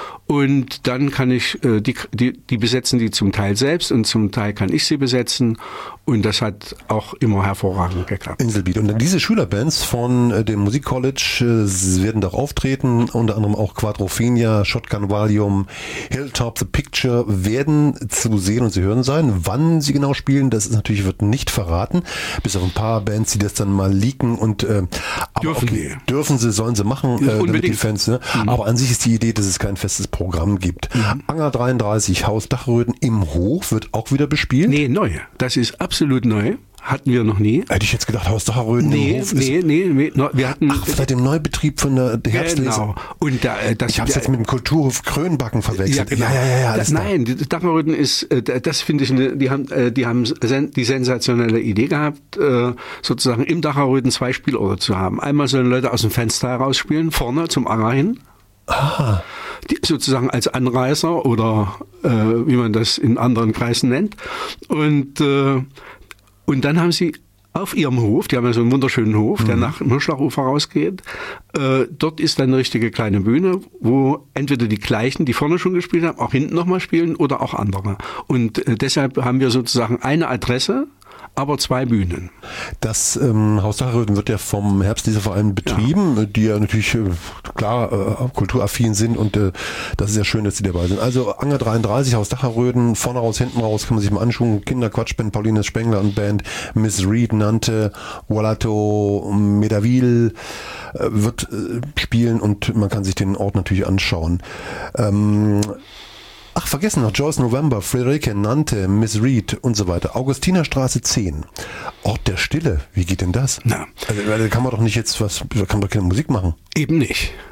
Und dann kann ich, äh, die, die, die besetzen die zum Teil selbst und zum Teil kann ich sie besetzen. Und das hat auch immer hervorragend geklappt. Inselbeat. Und dann diese Schülerbands von äh, dem Musikcollege äh, werden doch auftreten, unter anderem auch Quadrophenia, Shotgun Valium, Hilltop, The Picture werden zu sehen und zu hören sein. Wann sie genau spielen, das ist natürlich wird nicht verraten. Bis auf ein paar Bands, die das dann mal leaken und äh, aber dürfen, okay, dürfen sie, sollen sie machen, äh, damit die Fans. Ne? Mhm. Aber an sich ist die Idee, dass es kein festes Programm gibt. Mhm. Anger dreiunddreißig, Haus Dachröden im Hof wird auch wieder bespielt? Nee, neu. Das ist absolut neu. Hatten wir noch nie. Hätte ich jetzt gedacht, Haus Dachröden nee, im Hof nee, ist... Nee, nee, nee. Wir hatten, Ach, seit dem Neubetrieb von der, der Herbstlese. Genau. Und da, das, ich habe es jetzt mit dem Kulturhof Krönbacken verwechselt. Ja, genau. ja, ja, ja, das, nein, die Dachröden ist, das finde ich, die haben, die haben die sensationelle Idee gehabt, sozusagen im Dachröden zwei Spielorte zu haben. Einmal sollen Leute aus dem Fenster herausspielen, vorne zum Anger hin. Ah. Die, sozusagen als Anreißer oder äh, wie man das in anderen Kreisen nennt. Und, äh, und dann haben sie auf ihrem Hof, die haben ja so einen wunderschönen Hof, mhm. der nach dem Hirschlachufer rausgeht, äh, dort ist eine richtige kleine Bühne, wo entweder die gleichen, die vorne schon gespielt haben, auch hinten nochmal spielen oder auch andere. Und äh, deshalb haben wir sozusagen eine Adresse, aber zwei Bühnen. Das ähm, Haus Dachröden wird ja vom Herbstleserverein betrieben, ja. die ja natürlich äh, klar äh, kulturaffin sind und äh, das ist ja schön, dass sie dabei sind. Also Anger dreiunddreißig, Haus Dachröden, vorne raus, hinten raus, kann man sich mal anschauen. Kinderquatschband, Paulines Spengler und Band, Miss Reed, Nante, Walato, Medaville äh, wird äh, spielen und man kann sich den Ort natürlich anschauen. Ähm, Ach, vergessen noch, Joyce November, Friederike, Nante, Miss Reed und so weiter. Augustinerstraße zehn. Ort der Stille. Wie geht denn das? Na. Also, da kann man doch nicht jetzt was, da kann man doch keine Musik machen. Eben nicht.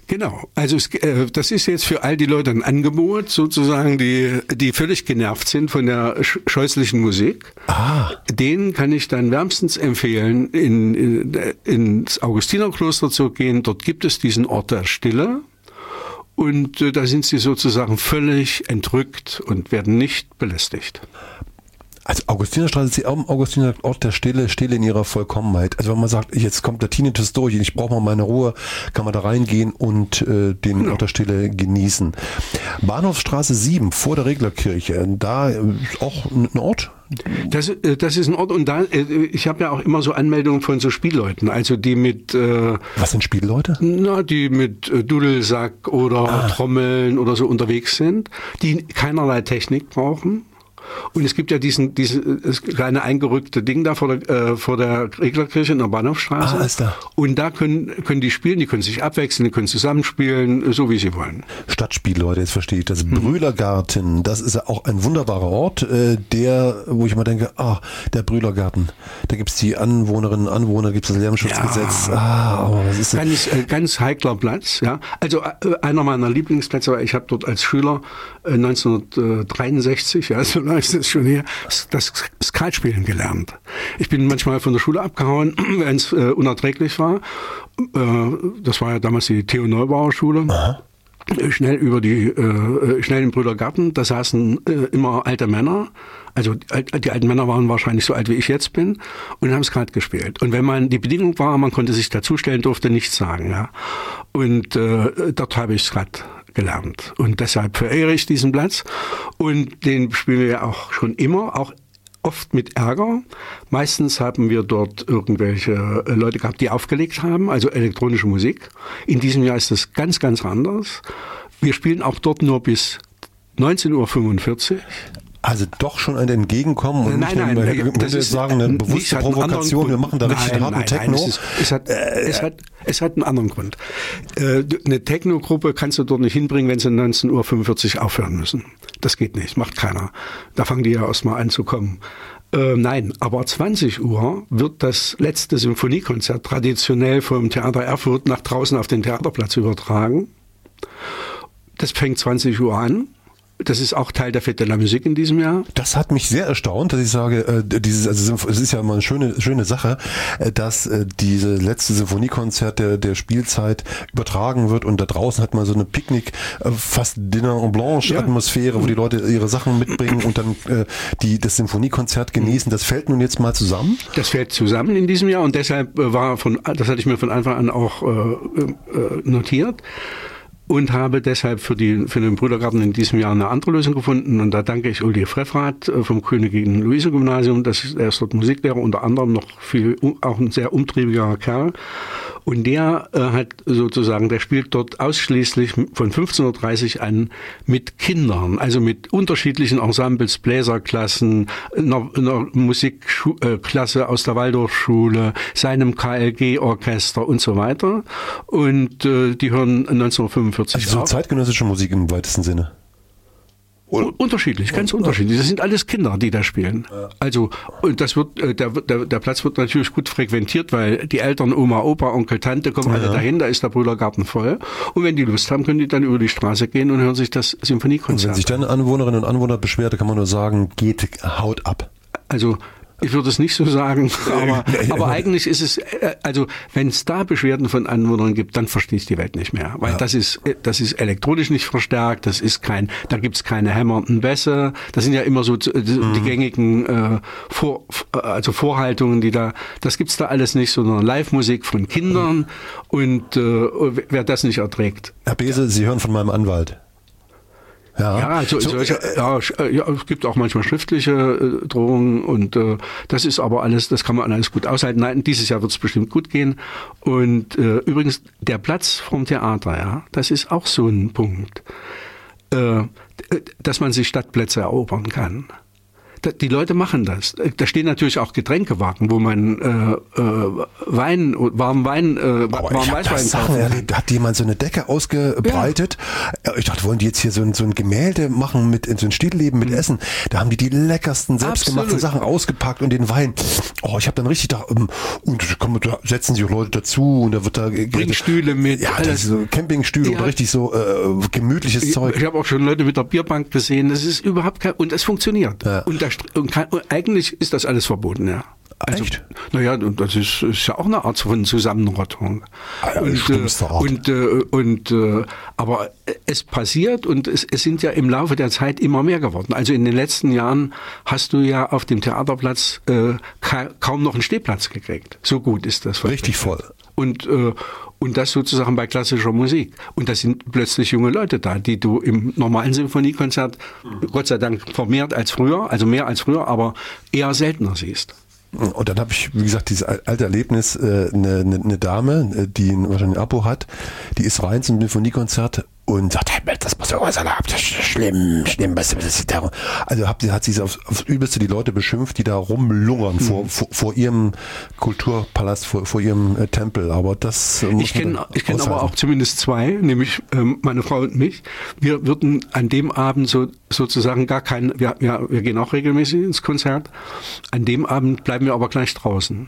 Genau, also es, äh, das ist jetzt für all die Leute ein Angebot, sozusagen, die die völlig genervt sind von der sch- scheußlichen Musik. Ah. Denen kann ich dann wärmstens empfehlen, in, in, ins Augustinerkloster zu gehen. Dort gibt es diesen Ort der Stille. Und äh, da sind sie sozusagen völlig entrückt und werden nicht belästigt. Also Augustinerstraße ist die Augustiner Ort der Stille, Stille in ihrer Vollkommenheit. Also wenn man sagt, jetzt kommt der Tinnitus durch, ich brauche mal meine Ruhe, kann man da reingehen und äh, den genau. Ort der Stille genießen. Bahnhofsstraße sieben vor der Reglerkirche, da ist auch ein Ort? Das, das ist ein Ort und da, ich habe ja auch immer so Anmeldungen von so Spielleuten, also die mit... Äh, Was sind Spielleute? Na, die mit äh, Dudelsack oder ah. Trommeln oder so unterwegs sind, die keinerlei Technik brauchen. Und es gibt ja diesen, dieses kleine eingerückte Ding da vor der, äh, vor der Reglerkirche in der Bahnhofstraße. Ah, ist da. Und da können, können die spielen, die können sich abwechseln, die können zusammenspielen, so wie sie wollen. Stadtspiel, Leute, jetzt verstehe ich das. Mhm. Brühlergarten, das ist ja auch ein wunderbarer Ort, äh, der, wo ich immer denke, ah, der Brühlergarten. Da gibt's die Anwohnerinnen und Anwohner, gibt's das Lärmschutzgesetz. Ja, ah, aber was ist das? Ganz, äh, ganz heikler Platz, ja. Also äh, einer meiner Lieblingsplätze, weil ich habe dort als Schüler äh, neunzehnhundertdreiundsechzig, ja, so lange ist das schon her, das Skatspielen gelernt. Ich bin manchmal von der Schule abgehauen, wenn es äh, unerträglich war. Äh, das war ja damals die Theo Neubauer Schule. Aha. Schnell über die, äh, schnell im Brüdergarten, da saßen äh, immer alte Männer. Also die alten Männer waren wahrscheinlich so alt wie ich jetzt bin und haben Skat gespielt. Und wenn man, die Bedingung war, man konnte sich dazustellen, durfte nichts sagen, ja. Und äh, dort habe ich Skat gelernt. Und deshalb verehre ich diesen Platz. Und den spielen wir auch schon immer, auch oft mit Ärger. Meistens haben wir dort irgendwelche Leute gehabt, die aufgelegt haben, also elektronische Musik. In diesem Jahr ist das ganz, ganz anders. Wir spielen auch dort nur bis neunzehn Uhr fünfundvierzig. Also doch schon ein Entgegenkommen und nein, nicht nein, nur, nein, das ist sagen, eine bewusste Provokation, wir machen da richtig nein, harten nein, Techno. Nein, es, ist, es, hat, äh, es, hat, es hat einen anderen Grund. Äh, eine Techno-Gruppe kannst du dort nicht hinbringen, wenn sie neunzehn Uhr fünfundvierzig aufhören müssen. Das geht nicht, macht keiner. Da fangen die ja erstmal an zu kommen. Äh, nein, aber zwanzig Uhr wird das letzte Symphoniekonzert traditionell vom Theater Erfurt nach draußen auf den Theaterplatz übertragen. Das fängt zwanzig Uhr an. Das ist auch Teil der Fête de la Musique in diesem Jahr. Das hat mich sehr erstaunt, dass ich sage, äh, dieses, also es ist ja immer eine schöne, schöne Sache, äh, dass äh, diese letzte Symphoniekonzert der, der Spielzeit übertragen wird und da draußen hat man so eine Picknick, äh, fast Dinner en Blanche ja. Atmosphäre, wo die Leute ihre Sachen mitbringen und dann äh, die das Symphoniekonzert genießen. Das fällt nun jetzt mal zusammen? Das fällt zusammen in diesem Jahr und deshalb war von, das hatte ich mir von Anfang an auch äh, äh, notiert. Und habe deshalb für, die, für den Brüdergarten in diesem Jahr eine andere Lösung gefunden. Und da danke ich Uli Frevrath vom Königin-Luise-Gymnasium. Das ist, er ist dort Musiklehrer, unter anderem noch viel, auch ein sehr umtriebiger Kerl. Und der äh, hat sozusagen, der spielt dort ausschließlich von fünfzehn Uhr dreißig an mit Kindern, also mit unterschiedlichen Ensembles, Bläserklassen, einer, einer Musikklasse aus der Waldorfschule, seinem K L G-Orchester und so weiter. Und äh, die hören neunzehn Uhr fünfundvierzig also so zeitgenössische Musik im weitesten Sinne? Unterschiedlich, ganz unterschiedlich. Das sind alles Kinder, die da spielen. Also, und das wird, der, der, der Platz wird natürlich gut frequentiert, weil die Eltern, Oma, Opa, Onkel, Tante kommen alle ja. dahin, da ist der Brüdergarten voll. Und wenn die Lust haben, können die dann über die Straße gehen und hören sich das Symphoniekonzert an. Wenn sich dann Anwohnerinnen und Anwohner beschweren, kann man nur sagen, geht, haut ab. Also, ich würde es nicht so sagen, aber, aber eigentlich ist es, also wenn es da Beschwerden von Anwohnern gibt, dann verstehe ich die Welt nicht mehr. Weil ja. das ist das ist elektronisch nicht verstärkt, das ist kein, da gibt es keine hämmernden Bässe, das sind ja immer so die, mhm. die gängigen äh, Vor, also Vorhaltungen, die da, das gibt's da alles nicht, sondern Live-Musik von Kindern mhm. und äh, wer das nicht erträgt. Herr Bese, Sie hören von meinem Anwalt. Ja, ja, also so, solche, ja, ja, es gibt auch manchmal schriftliche äh, Drohungen und äh, das ist aber alles, das kann man alles gut aushalten. Nein, dieses Jahr wird es bestimmt gut gehen. Und äh, übrigens, der Platz vom Theater, ja, das ist auch so ein Punkt, äh, dass man sich Stadtplätze erobern kann. die Leute machen das. Da stehen natürlich auch Getränkewagen, wo man äh, äh, Wein, warmen Wein, äh, warmen Weißwein kaufen kann. Da hat jemand so eine Decke ausgebreitet. Ja. Ich dachte, wollen die jetzt hier so ein, so ein Gemälde machen mit so ein Stillleben mit mhm. Essen? Da haben die die leckersten, selbstgemachten Absolut. Sachen ausgepackt und den Wein. Oh, ich habe dann richtig da, um, und komm, da setzen sich auch Leute dazu und da wird da... Bring Stühle mit. Ja, das ist so Campingstühle ja. oder richtig so äh, gemütliches ich, Zeug. Ich habe auch schon Leute mit der Bierbank gesehen. Das ist überhaupt kein... Und es funktioniert. Ja. Und, da, und, kann, und eigentlich ist das alles verboten, ja. Also, Echt? Naja, das ist, ist ja auch eine Art von Zusammenrottung. Ah ja, und, äh, und, äh, und äh, aber es passiert und es, es sind ja im Laufe der Zeit immer mehr geworden. Also in den letzten Jahren hast du ja auf dem Theaterplatz äh, ka- kaum noch einen Stehplatz gekriegt. So gut ist das. Richtig voll. Und äh, und das sozusagen bei klassischer Musik. Und da sind plötzlich junge Leute da, die du im normalen Symphoniekonzert, mhm. Gott sei Dank vermehrt als früher, also mehr als früher, aber eher seltener siehst. Und dann habe ich, wie gesagt, dieses alte Erlebnis, äh, eine, eine, eine Dame, die wahrscheinlich ein Abo hat, die ist rein zum Symphoniekonzert und sagt, hey, das muss ja was erlaubt, das ist schlimm, schlimm, was ist das? Also hat, hat sie aufs, aufs Übelste die Leute beschimpft, die da rumlungern mhm. vor, vor, vor ihrem Kulturpalast, vor, vor ihrem äh, Tempel. Aber das muss Ich kenne ich kenn aber auch zumindest zwei, nämlich ähm, meine Frau und mich. Wir würden an dem Abend so sozusagen gar keinen, wir, wir, wir gehen auch regelmäßig ins Konzert, an dem Abend bleiben wir aber gleich draußen.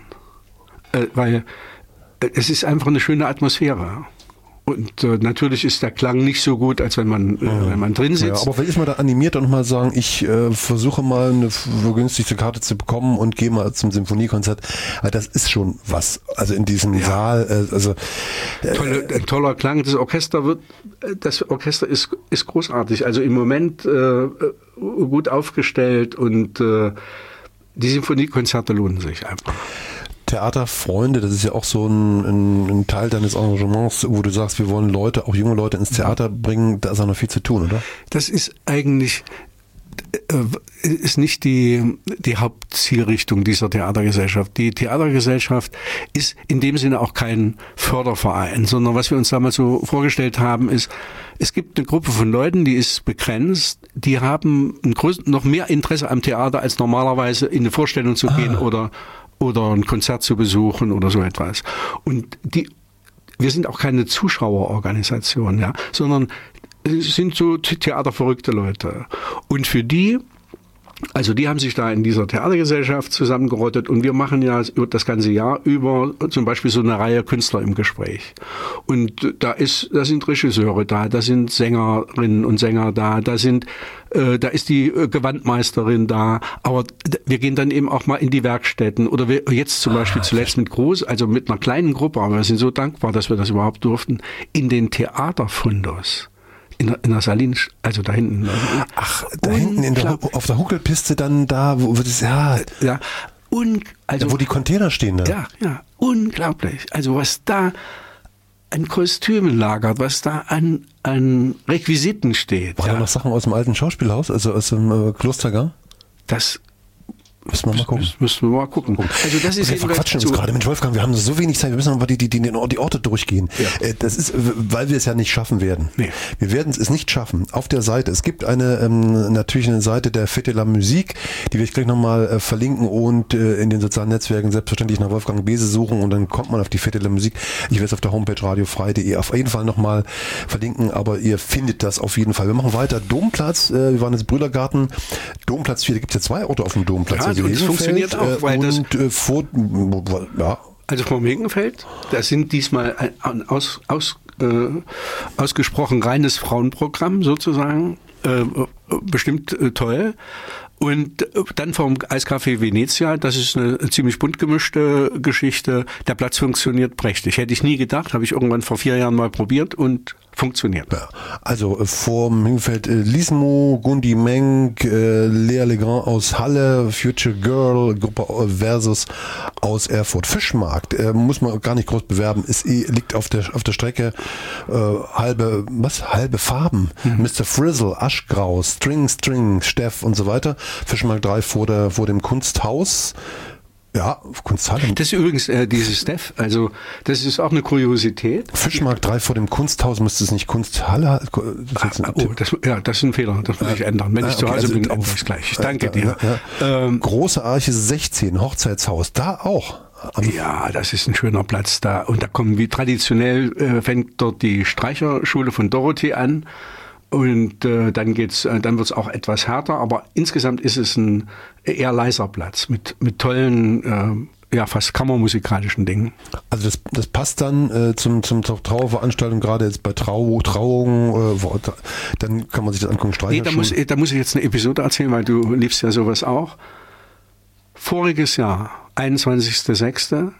Äh, weil äh, es ist einfach eine schöne Atmosphäre. Und äh, natürlich ist der Klang nicht so gut, als wenn man, äh, wenn man drin sitzt. Ja, aber wenn ich mal da animiert und mal sagen, ich äh, versuche mal eine günstigste Karte zu bekommen und gehe mal zum Symphoniekonzert, das ist schon was. Also in diesem ja. Saal, äh, also äh, Tolle, ein toller Klang. Das Orchester wird, das Orchester ist ist großartig. Also im Moment äh, gut aufgestellt und äh, die Symphoniekonzerte lohnen sich einfach. Theaterfreunde, das ist ja auch so ein, ein, ein Teil deines Engagements, wo du sagst, wir wollen Leute, auch junge Leute ins Theater bringen, da ist auch noch viel zu tun, oder? Das ist eigentlich äh, ist nicht die, die Hauptzielrichtung dieser Theatergesellschaft. Die Theatergesellschaft ist in dem Sinne auch kein Förderverein, sondern was wir uns damals so vorgestellt haben, ist, es gibt eine Gruppe von Leuten, die ist begrenzt, die haben ein größ- noch mehr Interesse am Theater, als normalerweise in eine Vorstellung zu ah. gehen oder oder ein Konzert zu besuchen oder so etwas. Und die, wir sind auch keine Zuschauerorganisation, ja, sondern es sind so theaterverrückte Leute. Und für die, also die haben sich da in dieser Theatergesellschaft zusammengerottet und wir machen ja das ganze Jahr über zum Beispiel so eine Reihe Künstler im Gespräch. Und da ist, da sind Regisseure da, da sind Sängerinnen und Sänger da, da sind, äh, da ist die Gewandmeisterin da, aber wir gehen dann eben auch mal in die Werkstätten oder wir jetzt zum Beispiel zuletzt mit groß, also mit einer kleinen Gruppe, aber wir sind so dankbar, dass wir das überhaupt durften, in den Theaterfundos. In der, in der Salin, also da hinten. Ach, da hinten in der, auf der Huckelpiste dann da, wo wird es, ja. Ja, un, also, ja, wo die Container stehen dann. Ja, ja, unglaublich. Also was da an Kostümen lagert, was da an, an Requisiten steht. Waren ja. da noch Sachen aus dem alten Schauspielhaus, also aus dem äh, Klostergang? Das Müssen wir mal gucken. Müssen wir mal gucken. Also das ist wir verquatschen uns so gerade mit Wolfgang. Wir haben so wenig Zeit. Wir müssen mal die, die, die, die Orte durchgehen. Ja. Das ist, weil wir es ja nicht schaffen werden. Nee. Wir werden es nicht schaffen. Auf der Seite. Es gibt eine, ähm, natürlich eine Seite der Fête de la Musique, die wir gleich nochmal äh, verlinken und äh, in den sozialen Netzwerken selbstverständlich nach Wolfgang Beese suchen und dann kommt man auf die Fête de la Musique. Ich werde es auf der Homepage radiofrei punkt de auf jeden Fall nochmal verlinken, aber ihr findet das auf jeden Fall. Wir machen weiter. Domplatz. Äh, wir waren jetzt Brüllergarten. Domplatz vier. Da gibt es ja zwei Orte auf dem Domplatz. Ja, und es funktioniert auch, weil und, das, äh, vor, ja. Also vom Hegenfeld, das sind diesmal ein aus, aus, äh, ausgesprochen reines Frauenprogramm sozusagen, äh, bestimmt äh, toll. Und dann vom Eiscafé Venezia, das ist eine ziemlich bunt gemischte Geschichte. Der Platz funktioniert prächtig. Hätte ich nie gedacht, habe ich irgendwann vor vier Jahren mal probiert und funktioniert. Ja, also äh, vorm Hinfeld äh, Lismo, Gundi Meng, äh, Lea Legrand aus Halle, Future Girl, Gruppe äh, versus aus Erfurt. Fischmarkt, äh, muss man gar nicht groß bewerben, ist eh, liegt auf der auf der Strecke äh, halbe, was? Halbe Farben. Mhm. Mister Frizzle, Aschgrau, String, String, Steff und so weiter. Fischmarkt drei vor der vor dem Kunsthaus. Ja, Kunsthalle. Das ist übrigens äh, dieses Steph, also das ist auch eine Kuriosität. Fischmarkt drei vor dem Kunsthaus, müsste es nicht Kunsthalle? Das ah, oh, das, ja, das ist ein Fehler, das muss ich ändern. Wenn ah, ich okay, zu Hause also bin, ändere ich es gleich. Ich danke äh, dir. Ja, ja. Ähm, Große Arche sechzehn, Hochzeitshaus, da auch. Ja, das ist ein schöner Platz da. Und da kommen wie traditionell, äh, fängt dort die Streicherschule von Dorothy an. Und äh, dann geht's, äh, dann wird's auch etwas härter, aber insgesamt ist es ein eher leiser Platz mit mit tollen, äh, ja fast kammermusikalischen Dingen. Also das das passt dann äh, zum zum zur Trauerveranstaltung, gerade jetzt bei Trau Trauungen, äh, dann kann man sich das angucken. Nee, da muss da muss ich jetzt eine Episode erzählen, weil du liebst ja sowas auch. Voriges Jahr, einundzwanzigster sechster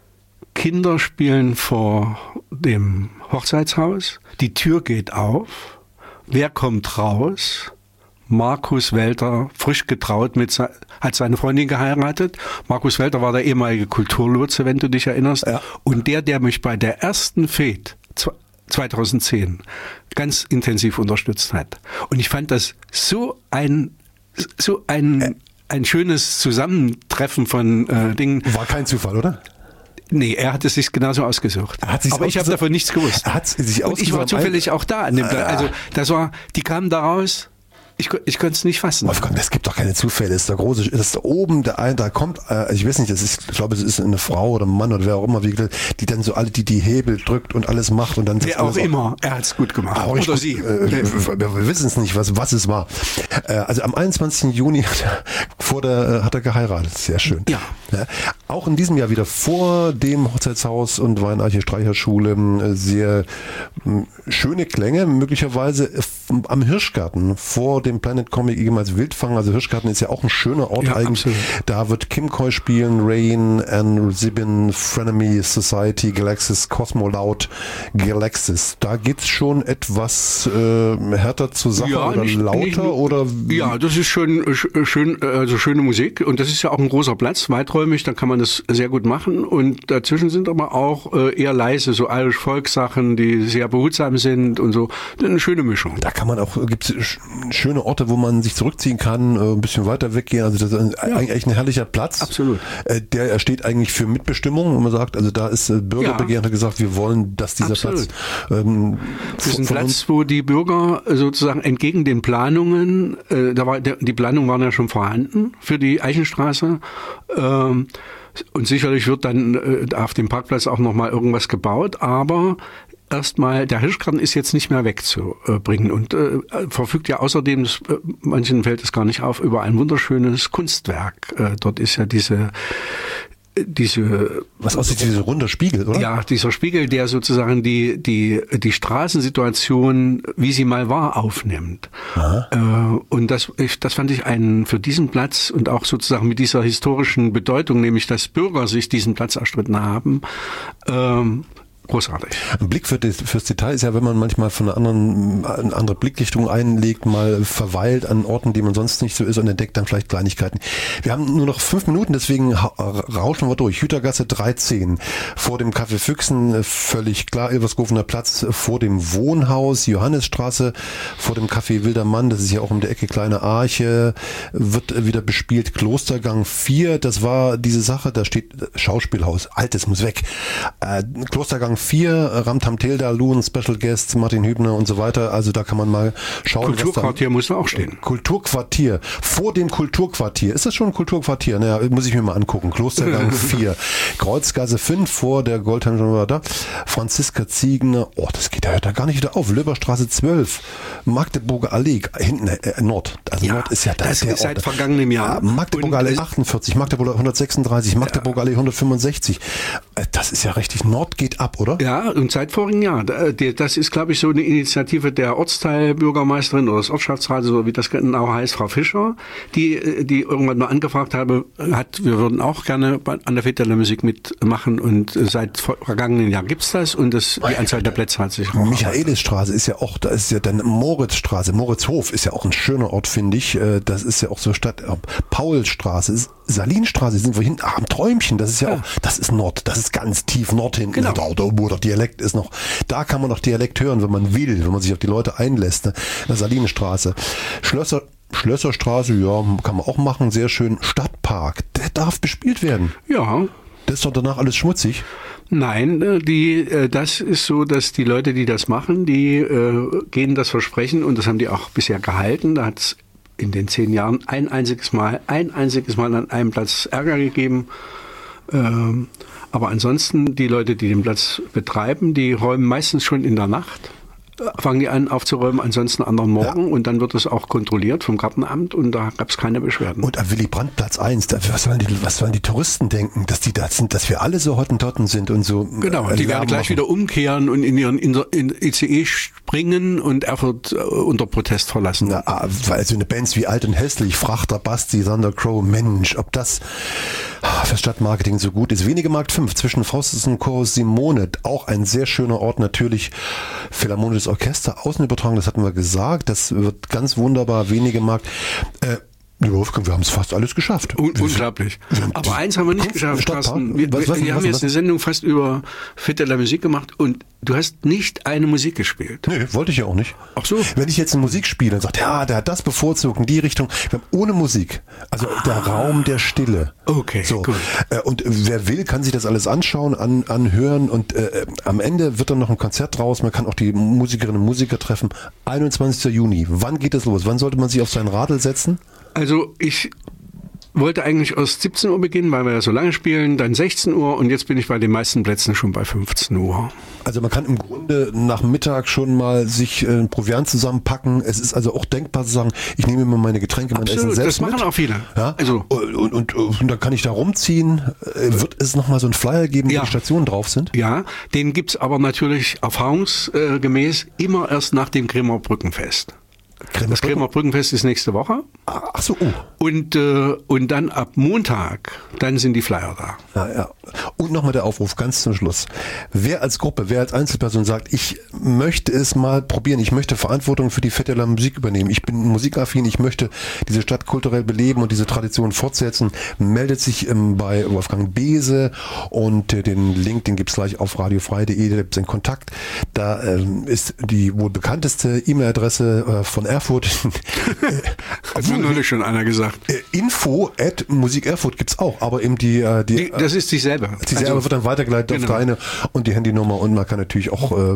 Kinder spielen vor dem Hochzeitshaus, die Tür geht auf. Wer kommt raus? Markus Welter, frisch getraut, mit, hat seine Freundin geheiratet. Markus Welter war der ehemalige Kulturlotse, wenn du dich erinnerst. Ja. Und der, der mich bei der ersten Fete zweitausendzehn ganz intensiv unterstützt hat. Und ich fand das so ein, so ein, ein schönes Zusammentreffen von äh, Dingen. War kein Zufall, oder? Nee, er hat es sich genauso ausgesucht. Aber ausgesucht. Ich habe davon nichts gewusst. Er hat sich Und ich war zufällig auch da an dem Tag. Also das war, die kamen da raus. Ich, ich konnte es nicht fassen. Wolfgang, es gibt doch keine Zufälle. Das ist der große, das ist da oben, der ein, da kommt, äh, ich weiß nicht, das ist, ich glaube, es ist eine Frau oder ein Mann oder wer auch immer, wie, die dann so alle, die die Hebel drückt und alles macht und dann. Wer auch immer, er hat es gut gemacht. Ah, oder sie. Äh, wir, wir wissen es nicht, was, was es war. Äh, also am einundzwanzigsten Juni hat er, vor der, hat er geheiratet. Sehr schön. Ja. Ja. Auch in diesem Jahr wieder vor dem Hochzeitshaus und Weinarche Streicherschule äh, sehr äh, schöne Klänge, möglicherweise am Hirschgarten vor dem Planet Comic ehemals Wildfang. Also Hirschgarten ist ja auch ein schöner Ort ja, eigentlich. Absolut. Da wird Kim Coy spielen, Rain, Anne Sibin, Frenemy Society, Galaxis, Cosmolaut, Galaxis. Da geht's schon etwas äh, härter zur Sache ja, oder nicht, lauter nicht, oder? Ja, das ist schön, schön, also schöne Musik und das ist ja auch ein großer Platz, weiträumig, da kann man das sehr gut machen und dazwischen sind aber auch äh, eher leise, so Irish Volkssachen, die sehr behutsam sind und so. Eine schöne Mischung. Da kann man auch, gibt's schöne Orte, wo man sich zurückziehen kann, ein bisschen weiter weggehen. Also das ist ja. eigentlich ein herrlicher Platz. Absolut. Der steht eigentlich für Mitbestimmung. Und man sagt, also da ist Bürgerbegehren, hat gesagt, wir wollen, dass dieser Absolut. Platz ähm, das ist ein Platz, wo die Bürger sozusagen entgegen den Planungen, äh, da war der, die Planungen waren ja schon vorhanden für die Eichenstraße. Ähm, und sicherlich wird dann äh, auf dem Parkplatz auch nochmal irgendwas gebaut, aber erstmal, der Hirschgarten ist jetzt nicht mehr wegzubringen und äh, verfügt ja außerdem, das, äh, manchen fällt es gar nicht auf, über ein wunderschönes Kunstwerk. Äh, dort ist ja diese diese was aussieht wie dieser runder Spiegel, oder? Ja, dieser Spiegel, der sozusagen die die die Straßensituation, wie sie mal war, aufnimmt. Aha. Äh, und das ich, das fand ich einen für diesen Platz und auch sozusagen mit dieser historischen Bedeutung, nämlich dass Bürger sich diesen Platz erstritten haben. Ähm, Großartig. Ein Blick für das, fürs Detail ist ja, wenn man manchmal von einer anderen, eine andere Blickrichtung einlegt, mal verweilt an Orten, die man sonst nicht so ist und entdeckt dann vielleicht Kleinigkeiten. Wir haben nur noch fünf Minuten, deswegen rauschen wir durch. Hütergasse dreizehn, vor dem Café Füchsen, völlig klar, Ilverskofener Platz, vor dem Wohnhaus, Johannesstraße, vor dem Café Wilder Mann, das ist ja auch um der Ecke Kleine Arche, wird wieder bespielt. Klostergang vier, das war diese Sache, da steht Schauspielhaus, altes muss weg. Äh, Klostergang vier, Ramtam Tilda, Loon, Special Guests, Martin Hübner und so weiter. Also da kann man mal schauen. Kulturquartier da, muss da auch stehen. Kulturquartier. Vor dem Kulturquartier. Ist das schon ein Kulturquartier? Naja, muss ich mir mal angucken. Klostergang vier. Kreuzgasse fünf vor der Goldheim schon war da. Franziska Ziegner. Oh, das geht ja da gar nicht wieder auf. Löberstraße zwölf. Magdeburger Allee. Hinten, äh, Nord. Also ja, Nord ist ja da. Das ist seit vergangenem Jahr. Magdeburger Allee achtundvierzig. Magdeburger hundertsechsunddreißig. Magdeburger Allee hundertfünfundsechzig. Das ist ja richtig. Nord geht ab, oder? Ja, und seit vorigen Jahr. Das ist, glaube ich, so eine Initiative der Ortsteilbürgermeisterin oder des Ortschaftsrats, so wie das genau heißt, Frau Fischer, die, die irgendwann mal angefragt habe, hat, wir würden auch gerne an der Fete der Musik mitmachen und seit vergangenen Jahr gibt's das und das, die Anzahl der Plätze hat sich auch. Michaelisstraße ist ja auch, da ist ja dann Moritzstraße, Moritzhof ist ja auch ein schöner Ort, finde ich. Das ist ja auch so Stadt, Paulstraße, Salinstraße, sind wir hinten, ach, am Träumchen, das ist ja, ja auch, das ist Nord, das ist ganz tief Nord hinten. Genau. Da, da, wo der Dialekt ist noch, da kann man noch Dialekt hören, wenn man will, wenn man sich auf die Leute einlässt, ne? In der Salinenstraße. Schlösser, Schlösserstraße, ja, kann man auch machen, sehr schön. Stadtpark, der darf bespielt werden. Ja. Das ist doch danach alles schmutzig. Nein, die, das ist so, dass die Leute, die das machen, die äh, gehen das Versprechen und das haben die auch bisher gehalten. Da hat es in den zehn Jahren ein einziges Mal, ein einziges Mal an einem Platz Ärger gegeben. Ähm, aber ansonsten, die Leute, die den Platz betreiben, die räumen meistens schon in der Nacht. Fangen die an aufzuräumen, ansonsten anderen Morgen ja. Und dann wird es auch kontrolliert vom Gartenamt und da gab es keine Beschwerden. Und am Willy Brandt Platz eins, da, was, sollen die, was sollen die Touristen denken, dass die da sind, dass wir alle so Hottentotten sind und so. Genau, äh, die werden gleich machen. Wieder umkehren und in ihren in, in I C E springen und Erfurt äh, unter Protest verlassen. Na, weil so eine Bands wie Alt und Hässlich, Frachter, Basti, Thunder Crow, Mensch, ob das für Stadtmarketing so gut ist. Wenigemarkt fünf zwischen Faustus und Chorus Simone, auch ein sehr schöner Ort, natürlich Philharmonisches Orchester, Außenübertragung, das hatten wir gesagt, das wird ganz wunderbar, Wenigemarkt. Äh, Lieber Wolfgang, wir haben es fast alles geschafft. Un- unglaublich. Aber eins haben wir nicht geschafft, Carsten. Wir, was, was, wir, wir was, haben was, jetzt was? eine Sendung fast über Fête de la Musique gemacht und du hast nicht eine Musik gespielt. Nee, wollte ich ja auch nicht. Ach so. Wenn ich jetzt eine Musik spiele und sage, ja, der hat das bevorzugt in die Richtung, wir haben ohne Musik, also ah. der Raum der Stille. Okay, so. Gut. Und wer will, kann sich das alles anschauen, an, anhören und äh, am Ende wird dann noch ein Konzert draus, man kann auch die Musikerinnen und Musiker treffen. einundzwanzigster Juni, wann geht es los? Wann sollte man sich auf sein Radl setzen? Also ich wollte eigentlich erst siebzehn Uhr beginnen, weil wir ja so lange spielen, dann sechzehn Uhr und jetzt bin ich bei den meisten Plätzen schon bei fünfzehn Uhr. Also man kann im Grunde nach Mittag schon mal sich äh, Proviant zusammenpacken. Es ist also auch denkbar zu sagen, ich nehme immer meine Getränke, mein Absolut, Essen selbst das machen mit. auch viele. Ja? Also. Und, und, und, und dann kann ich da rumziehen. Äh, wird es nochmal so einen Flyer geben, ja. wo die Stationen drauf sind? Ja, den gibt's aber natürlich erfahrungsgemäß immer erst nach dem Grimmer Brückenfest. Grimmer das Grimmer Brückenfest ist nächste Woche. Ach so. Oh. Und, äh, und dann ab Montag, dann sind die Flyer da. Ja, ja. Und nochmal der Aufruf ganz zum Schluss. Wer als Gruppe, wer als Einzelperson sagt, ich möchte es mal probieren, ich möchte Verantwortung für die Fête de la Musique übernehmen, ich bin musikaffin, ich möchte diese Stadt kulturell beleben und diese Tradition fortsetzen, meldet sich ähm, bei Wolfgang Beese und äh, den Link, den gibt's gleich auf radiofrei punkt de, da gibt's einen Kontakt. Da ähm, ist die wohl bekannteste E-Mail-Adresse äh, von Erfurt. Hat mir neulich schon einer gesagt. Info at Musik Erfurt gibt's auch, aber eben die, die, die das ist dieselbe. Dieselbe also, wird dann weitergeleitet genau. auf deine und die Handynummer und man kann natürlich auch äh,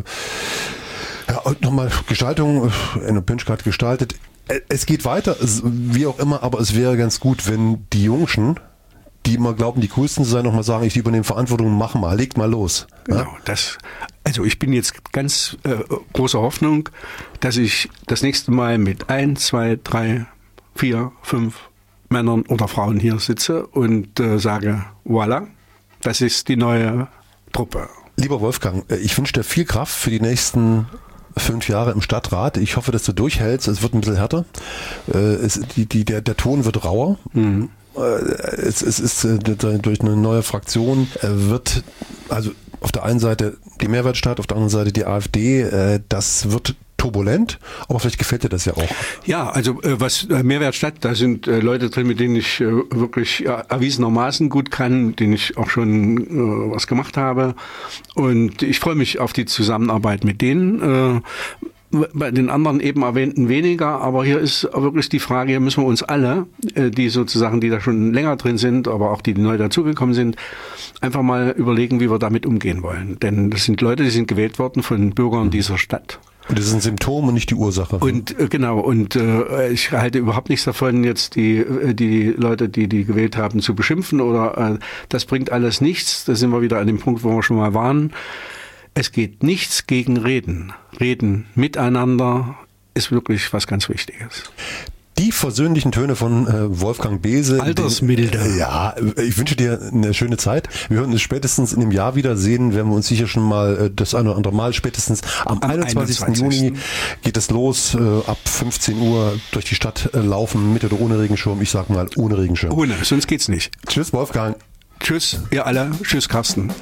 ja, nochmal Gestaltung, eine Pinchcard gestaltet. Es geht weiter, wie auch immer, aber es wäre ganz gut, wenn die Jungschen, die immer glauben, die coolsten zu sein, nochmal sagen, ich übernehme Verantwortung, mach mal, legt mal los. Genau, ja? das, also ich bin jetzt ganz äh, großer Hoffnung, dass ich das nächste Mal mit ein, zwei, drei, vier, fünf Männern oder Frauen hier sitze und äh, sage, voilà, das ist die neue Truppe. Lieber Wolfgang, ich wünsche dir viel Kraft für die nächsten fünf Jahre im Stadtrat. Ich hoffe, dass du durchhältst. Es wird ein bisschen härter. Es, die, die, der, der Ton wird rauer. Mhm. Es, es ist durch eine neue Fraktion wird, also auf der einen Seite die Mehrwertstadt, auf der anderen Seite die AfD. Das wird turbulent, aber vielleicht gefällt dir das ja auch. Ja, also äh, was äh, Mehrwertstadt, da sind äh, Leute drin, mit denen ich äh, wirklich ja, erwiesenermaßen gut kann, mit denen ich auch schon äh, was gemacht habe und ich freue mich auf die Zusammenarbeit mit denen. Äh, bei den anderen eben erwähnten weniger, aber hier ist wirklich die Frage, hier müssen wir uns alle, äh, die sozusagen, die da schon länger drin sind, aber auch die, die neu dazugekommen sind, einfach mal überlegen, wie wir damit umgehen wollen. Denn das sind Leute, die sind gewählt worden von Bürgern dieser Stadt. Und das ist ein Symptom und nicht die Ursache. Und äh, genau, und äh, ich halte überhaupt nichts davon, jetzt die die Leute, die die gewählt haben, zu beschimpfen oder äh, das bringt alles nichts. Da sind wir wieder an dem Punkt, wo wir schon mal waren. Es geht nichts gegen Reden. Reden miteinander ist wirklich was ganz Wichtiges. Die versöhnlichen Töne von äh, Wolfgang Beese. Altersmilde. Den, äh, ja, ich wünsche dir eine schöne Zeit. Wir hören uns spätestens in dem Jahr wiedersehen, werden wir uns sicher schon mal äh, das eine oder andere Mal, spätestens am, am einundzwanzigsten Juni geht es los, äh, ab fünfzehn Uhr durch die Stadt äh, laufen, mit oder ohne Regenschirm. Ich sag mal ohne Regenschirm. Ohne, sonst geht's nicht. Tschüss Wolfgang. Tschüss, ihr alle. Tschüss Carsten.